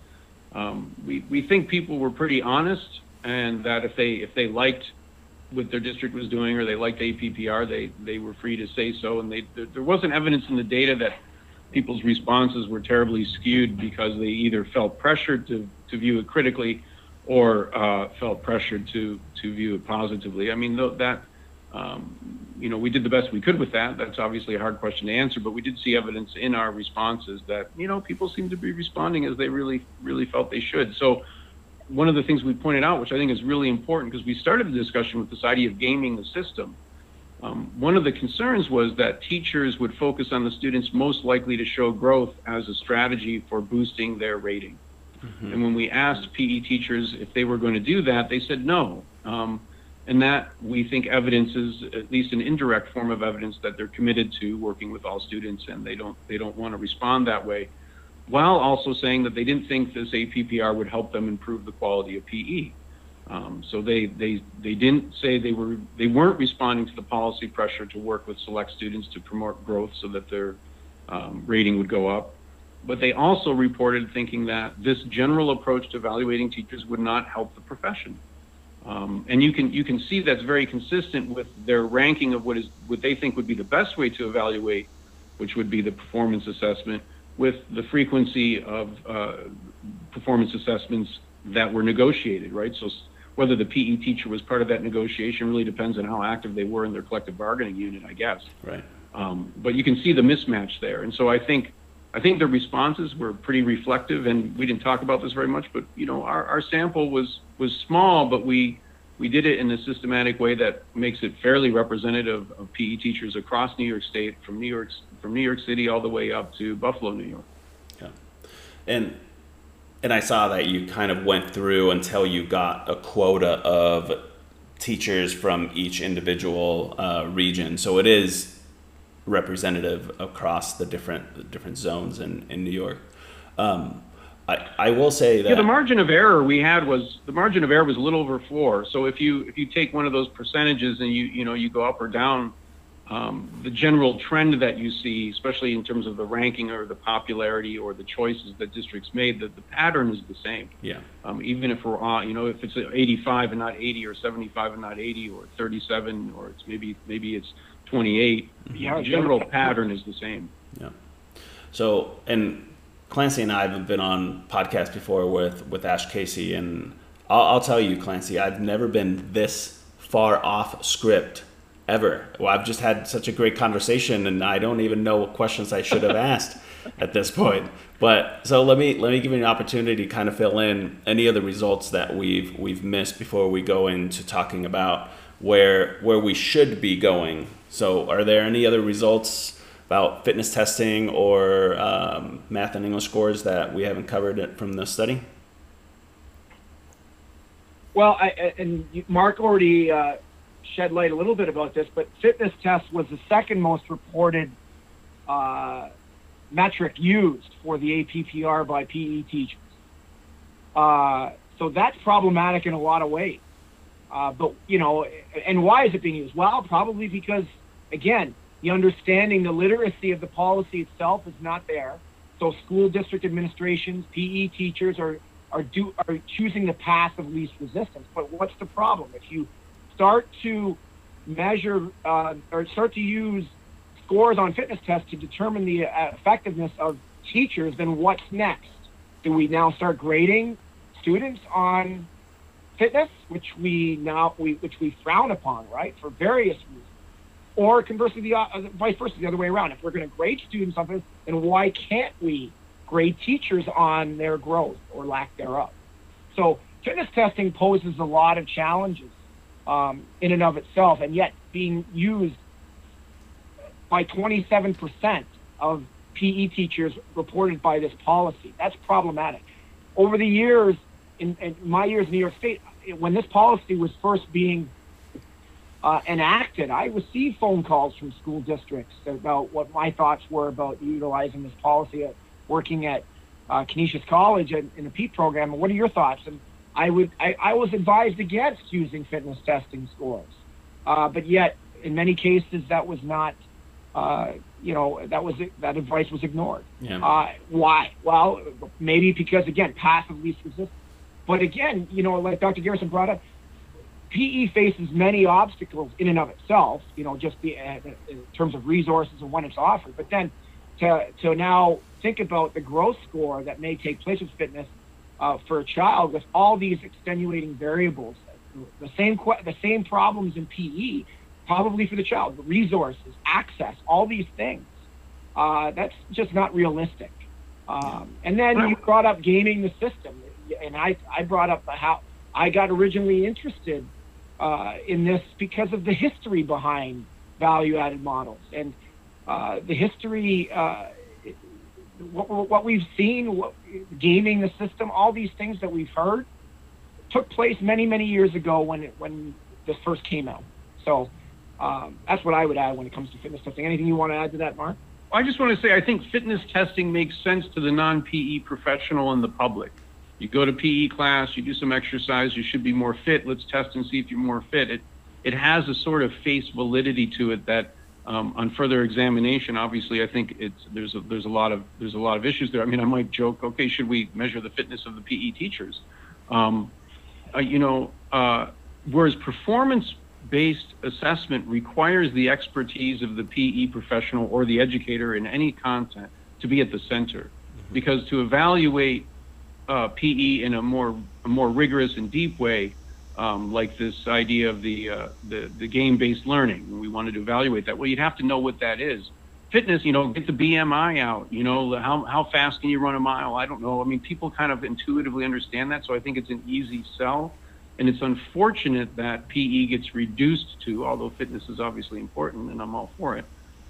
we think people were pretty honest, and that if they liked what their district was doing or they liked APPR, they were free to say so. And there wasn't evidence in the data that people's responses were terribly skewed because they either felt pressured to view it critically or felt pressured to view it positively. I mean, that we did the best we could with that. That's obviously a hard question to answer, but we did see evidence in our responses that, people seem to be responding as they really, really felt they should. So one of the things we pointed out, which I think is really important, because we started the discussion with this idea of gaming the system. One of the concerns was that teachers would focus on the students most likely to show growth as a strategy for boosting their rating. Mm-hmm. And when we asked PE teachers if they were going to do that, they said no. And that, we think, evidences at least an indirect form of evidence that they're committed to working with all students, and they don't want to respond that way, while also saying that they didn't think this APPR would help them improve the quality of PE. So they didn't say they weren't responding to the policy pressure to work with select students to promote growth so that their rating would go up. But they also reported thinking that this general approach to evaluating teachers would not help the profession. And you can see that's very consistent with their ranking of what they think would be the best way to evaluate, which would be the performance assessment, with the frequency of performance assessments that were negotiated, right? So whether the PE teacher was part of that negotiation really depends on how active they were in their collective bargaining unit, I guess.
Right.
But you can see the mismatch there. And so I think the responses were pretty reflective, and we didn't talk about this very much, but our sample was small, but we did it in a systematic way that makes it fairly representative of PE teachers across New York State, from New York City all the way up to Buffalo, New York.
Yeah. And I saw that you kind of went through until you got a quota of teachers from each individual region. So it is representative across the different zones in New York. I will say that
the margin of error we had was a little over 4. So if you take one of those percentages and you go up or down, the general trend that you see, especially in terms of the ranking or the popularity or the choices that districts made, that the pattern is the same.
Yeah.
Even if we're on, if it's 85 and not 80, or 75 and not 80, or 37, or it's maybe it's 28. The general pattern is the same.
Yeah. So, and Clancy and I have been on podcasts before with Ash Casey, and I'll tell you, Clancy, I've never been this far off script ever. Well, I've just had such a great conversation, and I don't even know what questions I should have asked at this point. But so let me give you an opportunity to kind of fill in any of the results that we've missed before we go into talking about where we should be going. So are there any other results about fitness testing or math and English scores that we haven't covered from this study?
Well, Mark already shed light a little bit about this, but fitness test was the second most reported metric used for the APPR by PE teachers. So that's problematic in a lot of ways. But, you know, and why is it being used? Well, probably because, again, the understanding, the literacy of the policy itself is not there. So school district administrations, PE teachers are choosing the path of least resistance. But what's the problem? If you start to measure or start to use scores on fitness tests to determine the effectiveness of teachers, then what's next? Do we now start grading students on fitness, which we frown upon, right, for various reasons? Or conversely, vice versa, the other way around. If we're going to grade students on fitness, then why can't we grade teachers on their growth or lack thereof? So fitness testing poses a lot of challenges in and of itself, and yet being used by 27% of PE teachers reported by this policy. That's problematic. Over the years, in my years in New York State, when this policy was first being enacted, I received phone calls from school districts about what my thoughts were about utilizing this policy, working at Canisius College in a PEEP program. And what are your thoughts? And I was advised against using fitness testing scores, but yet in many cases that was not, that advice was ignored.
Yeah.
Why? Well, maybe because, again, path of least resistance. But again, you know, like Dr. Garrison brought up, PE faces many obstacles in and of itself, you know, just in terms of resources and when it's offered. But then to now think about the growth score that may take place with fitness for a child with all these extenuating variables, the same problems in PE, probably for the child, the resources, access, all these things. That's just not realistic. And then you brought up gaming the system, and I brought up how I got originally interested in this because of the history behind value-added models and the history, what we've seen, gaming the system, all these things that we've heard took place many, many years ago when this first came out. So that's what I would add when it comes to fitness testing. Anything you want to add to that, Mark?
I just want to say I think fitness testing makes sense to the non-PE professional and the public. You go to PE class, you do some exercise, you should be more fit. Let's test and see if you're more fit. It has a sort of face validity to it that on further examination, obviously, I think there's a lot of issues there. I mean, I might joke, okay, should we measure the fitness of the PE teachers? Whereas performance-based assessment requires the expertise of the PE professional or the educator in any content to be at the center, because to evaluate PE in a more rigorous and deep way, like this idea of the game-based learning. We wanted to evaluate that. Well, you'd have to know what that is. Fitness, you know, get the BMI out. You know, how fast can you run a mile? I don't know. I mean, people kind of intuitively understand that, so I think it's an easy sell. And it's unfortunate that PE gets reduced to, although fitness is obviously important, and I'm all for it.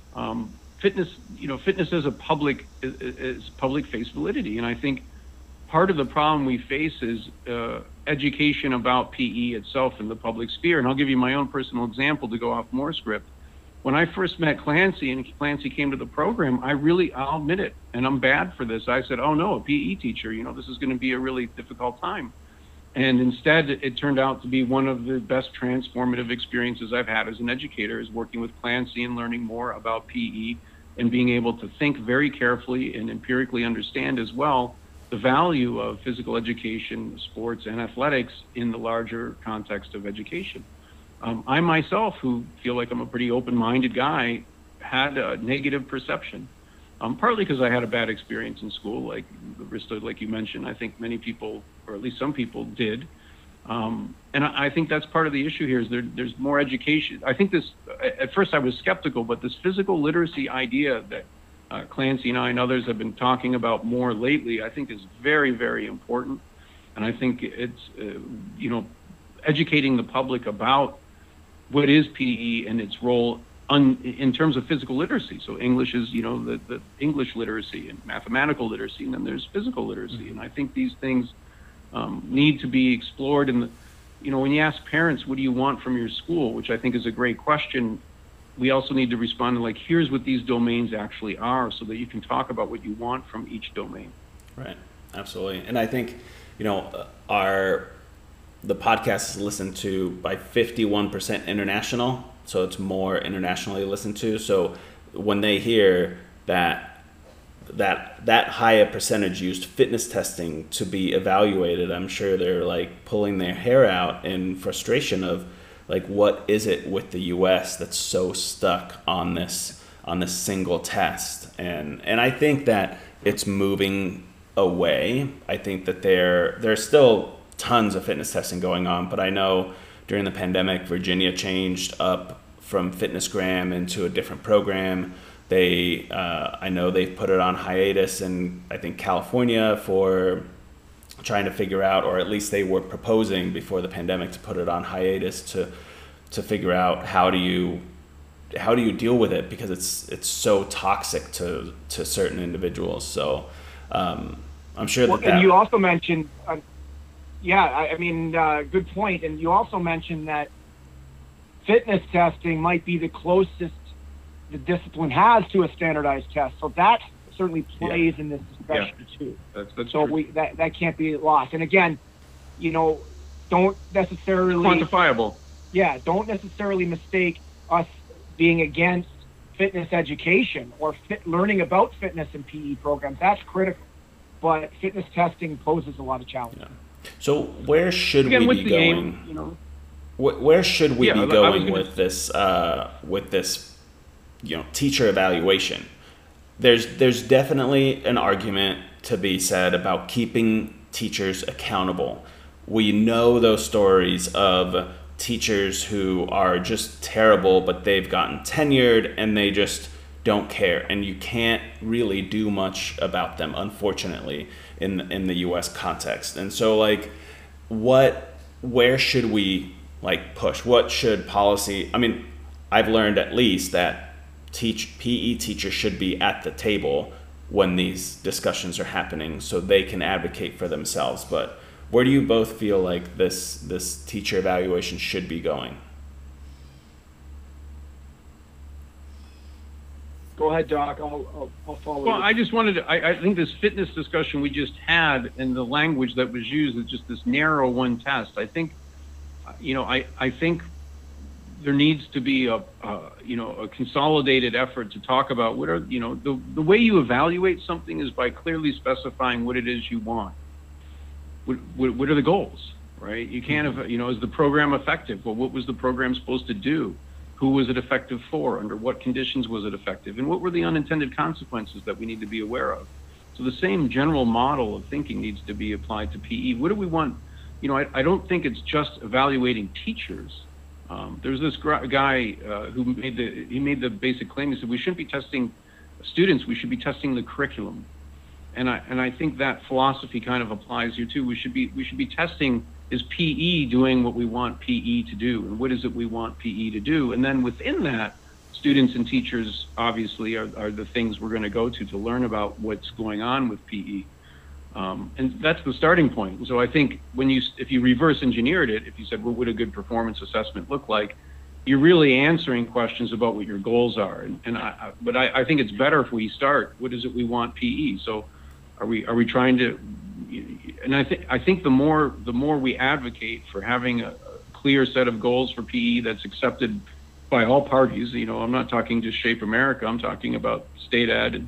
Fitness as a public face validity, and I think part of the problem we face is education about PE itself in the public sphere. And I'll give you my own personal example to go off more script. When I first met Clancy and Clancy came to the program, I'll admit it, and I'm bad for this. I said, oh no, a PE teacher, you know, this is going to be a really difficult time. And instead, it turned out to be one of the best transformative experiences I've had as an educator, is working with Clancy and learning more about PE and being able to think very carefully and empirically understand as well the value of physical education, sports, and athletics in the larger context of education. I myself, who feel like I'm a pretty open-minded guy, had a negative perception, partly because I had a bad experience in school, like you mentioned. I think many people, or at least some people, did. And I think that's part of the issue here, is there's more education. I think this, at first I was skeptical, but this physical literacy idea that Clancy and I and others have been talking about more lately, I think is very, very important. And I think it's, educating the public about what is PE and its role in terms of physical literacy. So English is, the English literacy and mathematical literacy, and then there's physical literacy. And I think these things need to be explored. And when you ask parents, what do you want from your school, which I think is a great question, we also need to respond to, like, here's what these domains actually are, so that you can talk about what you want from each domain.
Right. Absolutely. And I think, the podcast is listened to by 51% international, so it's more internationally listened to. So when they hear that high a percentage used fitness testing to be evaluated, I'm sure they're like pulling their hair out in frustration of, like, what is it with the US that's so stuck on this single test? And I think that it's moving away. I think that there's still tons of fitness testing going on, but I know during the pandemic, Virginia changed up from FitnessGram into a different program. I know they've put it on hiatus in, I think, California for trying to figure out, or at least they were proposing before the pandemic to put it on hiatus to figure out how do you deal with it, because it's so toxic to certain individuals. So I'm sure that.
And you also mentioned, good point. And you also mentioned that fitness testing might be the closest the discipline has to a standardized test. So that certainly plays in this discussion too.
That's
so
true.
that can't be lost. And again, don't necessarily
quantifiable.
Yeah, don't necessarily mistake us being against fitness education or learning about fitness and PE programs. That's critical. But fitness testing poses a lot of challenges.
Yeah. So where should we be going? Where should we be going with this? Teacher evaluation. There's definitely an argument to be said about keeping teachers accountable. We know those stories of teachers who are just terrible, but they've gotten tenured and they just don't care, and you can't really do much about them, unfortunately, in the U.S. context. And so, like, where should we push? What should policy? I mean, I've learned at least that PE teachers should be at the table when these discussions are happening, so they can advocate for themselves. But where do you both feel like this teacher evaluation should be going?
Go ahead, Doc. I'll follow.
Well, I just wanted to. I think this fitness discussion we just had and the language that was used is just this narrow one test. I think, I think there needs to be a consolidated effort to talk about what are the way you evaluate something is by clearly specifying what it is you want. What are the goals, right? You can't is the program effective? Well, what was the program supposed to do? Who was it effective for? Under what conditions was it effective? And what were the unintended consequences that we need to be aware of? So the same general model of thinking needs to be applied to PE. What do we want? I don't think it's just evaluating teachers. There's this guy who made the basic claim. He said we shouldn't be testing students. We should be testing the curriculum. And I think that philosophy kind of applies here too. We should be testing, is PE doing what we want PE to do, and what is it we want PE to do? And then within that, students and teachers obviously are the things we're going to go to learn about what's going on with PE. And that's the starting point. So I think if you reverse engineered it, if you said, well, what would a good performance assessment look like? You're really answering questions about what your goals are. But I think it's better if we start, what is it we want PE? So are we trying to, and I think the more we advocate for having a clear set of goals for PE that's accepted by all parties, I'm not talking just Shape America, I'm talking about state ed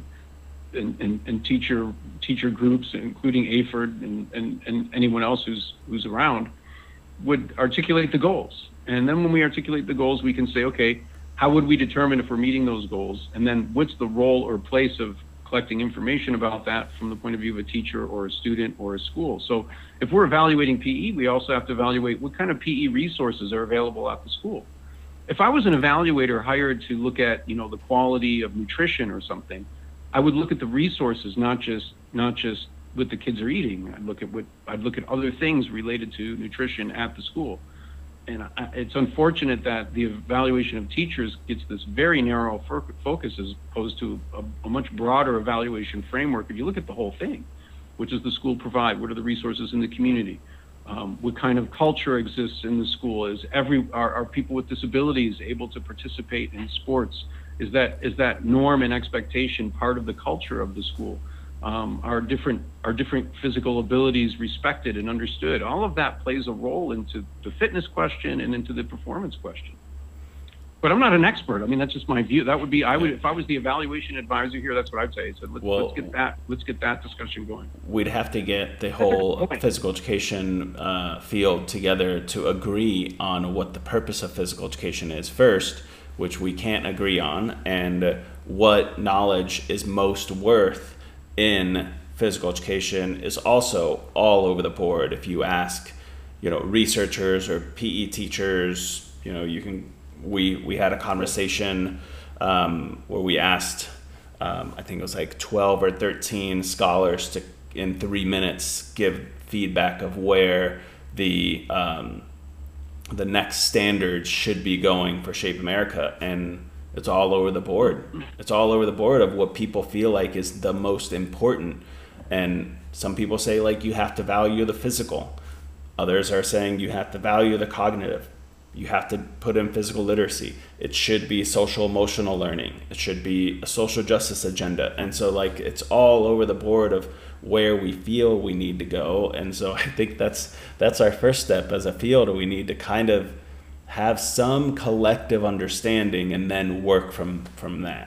and teacher groups, including AFERD and anyone else who's around, would articulate the goals. And then when we articulate the goals, we can say, okay, how would we determine if we're meeting those goals? And then what's the role or place of collecting information about that from the point of view of a teacher or a student or a school? So if we're evaluating PE, we also have to evaluate what kind of PE resources are available at the school. If I was an evaluator hired to look at, the quality of nutrition or something, I would look at the resources, not just what the kids are eating. I'd look at other things related to nutrition at the school. And it's unfortunate that the evaluation of teachers gets this very narrow focus as opposed to a much broader evaluation framework. If you look at the whole thing, what does the school provide? What are the resources in the community? What kind of culture exists in the school? Are people with disabilities able to participate in sports? Is that norm and expectation part of the culture of the school? Are different physical abilities respected and understood? All of that plays a role into the fitness question and into the performance question. But I'm not an expert. I mean, that's just my view. That would be, if I was the evaluation advisor here, that's what I'd say. So let's get that discussion going.
We'd have to get the whole physical education field together to agree on what the purpose of physical education is first, which we can't agree on, and what knowledge is most worth in physical education is also all over the board. If you ask, researchers or PE teachers, we had a conversation where we asked, I think it was like 12 or 13 scholars to, in 3 minutes, give feedback of where the next standards should be going for Shape America, and it's all over the board. It's all over the board of what people feel like is the most important. And some people say, like, you have to value the physical. Others are saying you have to value the cognitive. You have to put in physical literacy. It should be social emotional learning. It should be a social justice agenda. And so, like, it's all over the board of where we feel we need to go. And so I think that's our first step as a field. We need to kind of have some collective understanding and then work from that.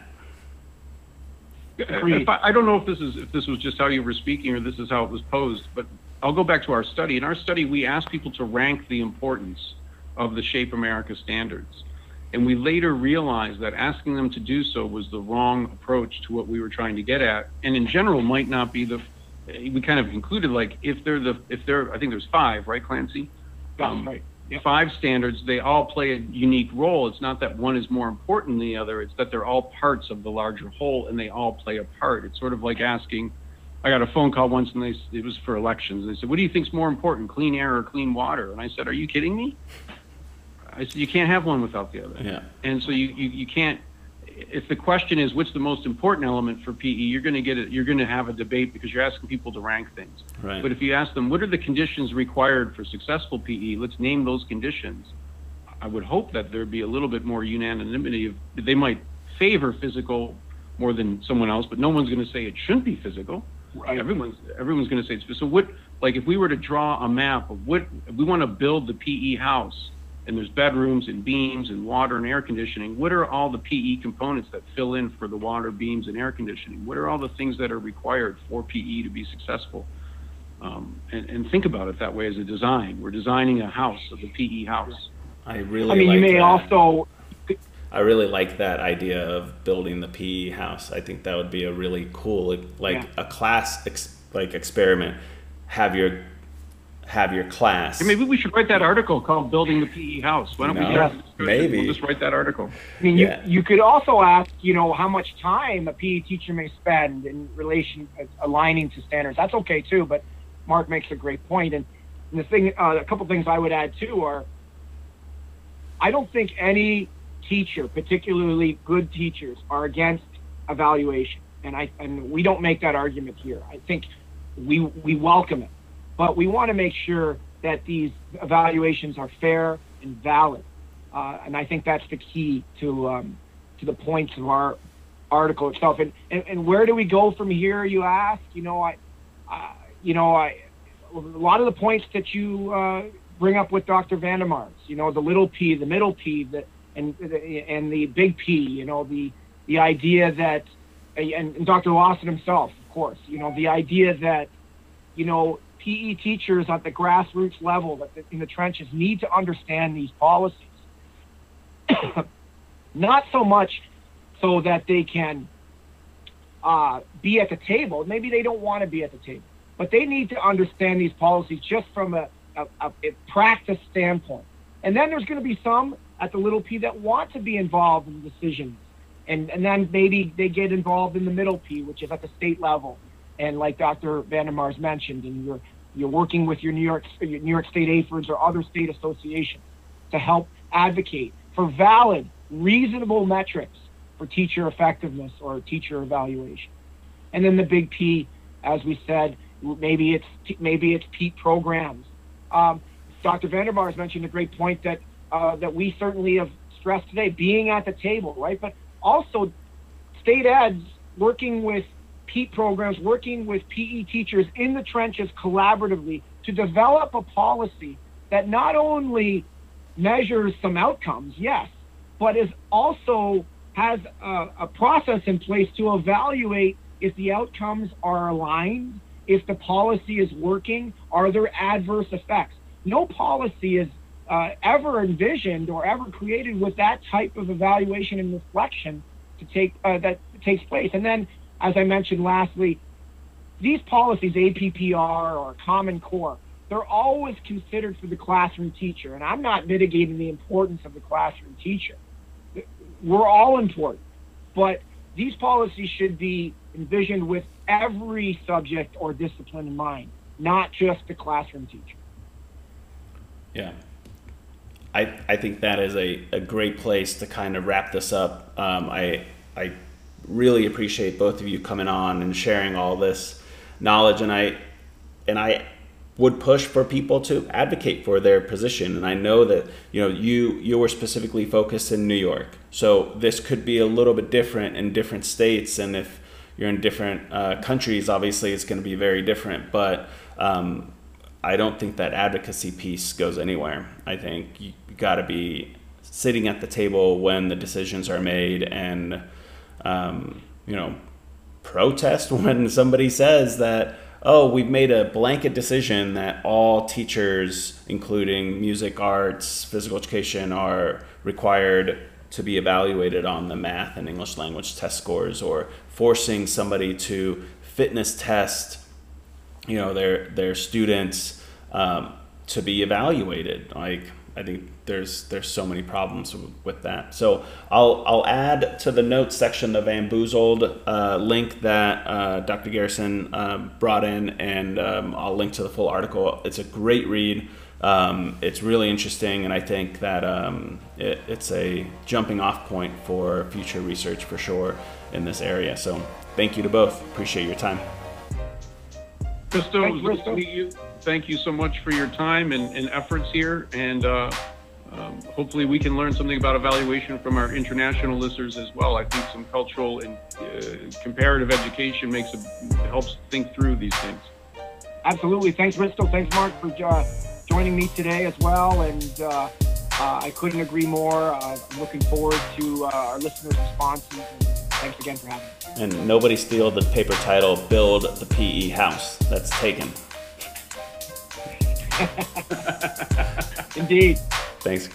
I don't know if this was just how you were speaking or this is how it was posed, but I'll go back to our study. In our study, we asked people to rank the importance of the Shape America standards. And we later realized that asking them to do so was the wrong approach to what we were trying to get at. And in general might not be we kind of included, like, if they're, I think there's 5, right, Clancy?
Right. Yep.
5 standards, they all play a unique role. It's not that one is more important than the other, it's that they're all parts of the larger whole and they all play a part. It's sort of like asking, I got a phone call once and it was for elections. They said, what do you think's more important, clean air or clean water? And I said, are you kidding me? I said, you can't have one without the other.
Yeah.
And so you can't, if the question is what's the most important element for PE, you're going to have a debate because you're asking people to rank things.
Right.
But if you ask them, what are the conditions required for successful PE? Let's name those conditions. I would hope that there'd be a little bit more unanimity. They might favor physical more than someone else, but no one's going to say it shouldn't be physical. Right. Everyone's going to say it's so. What, like, if we were to draw a map of what if we want to build the PE house, and there's bedrooms and beams and water and air conditioning, what are all the PE components that fill in for the water, beams, and air conditioning? What are all the things that are required for PE to be successful? And think about it that way as a design. We're designing a house, of the PE house.
I really like that idea of building the PE house. I think that would be a really cool, a class experiment. Have your class.
Maybe we should write that article called "Building the PE House." Why don't
maybe
we'll just write that article?
I mean, you could also ask, how much time a PE teacher may spend in relation aligning to standards. That's okay too. But Mark makes a great point, and the thing, a couple things I would add too are, I don't think any teacher, particularly good teachers, are against evaluation, and we don't make that argument here. I think we welcome it. But we want to make sure that these evaluations are fair and valid, and I think that's the key to the points of our article itself. And where do we go from here? You ask. A lot of the points that you bring up with Dr. Vandermars. The little p, the middle p, and the big P. The idea that, and Dr. Lawson himself, of course. The idea that PE teachers at the grassroots level, in the trenches, need to understand these policies. Not so much so that they can be at the table. Maybe they don't want to be at the table, but they need to understand these policies just from a practice standpoint. And then there's going to be some at the little p that want to be involved in decisions. And then maybe they get involved in the middle P, which is at the state level. And like Dr. Vandermars mentioned, and you're working with your New York State AFERS or other state associations to help advocate for valid, reasonable metrics for teacher effectiveness or teacher evaluation. And then the big P, as we said, maybe it's PEAT programs Dr. Vanderbar has mentioned a great point that that we certainly have stressed today, being at the table, right? But also state eds working with PET programs, working with PE teachers in the trenches collaboratively to develop a policy that not only measures some outcomes, yes, but is also has a process in place to evaluate if the outcomes are aligned, if the policy is working, are there adverse effects? No policy is ever envisioned or ever created with that type of evaluation and reflection to take that takes place. And then, as I mentioned lastly, these policies, APPR or Common Core, they're always considered for the classroom teacher. And I'm not mitigating the importance of the classroom teacher. We're all important, but these policies should be envisioned with every subject or discipline in mind, not just the classroom teacher.
Yeah. I think that is a great place to kind of wrap this up. I really appreciate both of you coming on and sharing all this knowledge, and I would push for people to advocate for their position. And I know that you were specifically focused in New York, so this could be a little bit different in different states, and if you're in different countries, obviously it's going to be very different. But I don't think that advocacy piece goes anywhere. I think you got to be sitting at the table when the decisions are made, and protest when somebody says that, oh, we've made a blanket decision that all teachers, including music, arts, physical education, are required to be evaluated on the math and English language test scores, or forcing somebody to fitness test their students to be evaluated. Like, I think there's so many problems with that. So I'll add to the notes section the Bamboozled link that Dr. Garrison brought in, and I'll link to the full article. It's a great read. It's really interesting, and I think that it's a jumping off point for future research for sure in this area. So thank you to both. Appreciate your time.
Christo, it was good to meet you. Thank you so much for your time and efforts here, and hopefully we can learn something about evaluation from our international listeners as well. I think some cultural and comparative education helps think through these things.
Absolutely. Thanks, Bristol. Thanks, Mark, for joining me today as well. And I couldn't agree more. I'm looking forward to our listeners' responses. And thanks again for having me.
And nobody steal the paper title, Build the PE House. That's taken.
Indeed.
Thanks.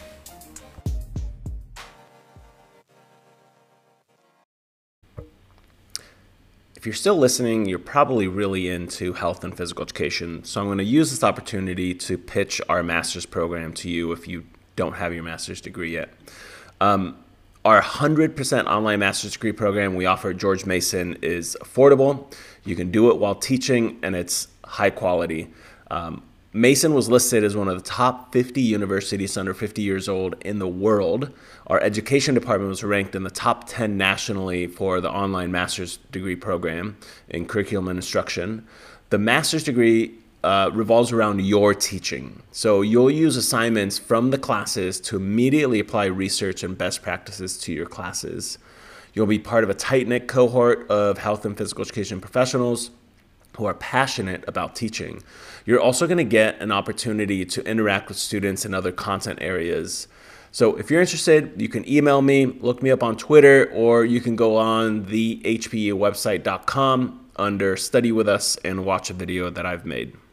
If you're still listening, you're probably really into health and physical education. So I'm going to use this opportunity to pitch our master's program to you if you don't have your master's degree yet. Our 100% online master's degree program we offer at George Mason is affordable. You can do it while teaching, and it's high quality. Mason was listed as one of the top 50 universities under 50 years old in the world. Our education department was ranked in the top 10 nationally for the online master's degree program in curriculum and instruction. The master's degree revolves around your teaching. So you'll use assignments from the classes to immediately apply research and best practices to your classes. You'll be part of a tight-knit cohort of health and physical education professionals who are passionate about teaching. You're also going to get an opportunity to interact with students in other content areas. So if you're interested, you can email me, look me up on Twitter, or you can go on the hpewebsite.com under Study With Us and watch a video that I've made.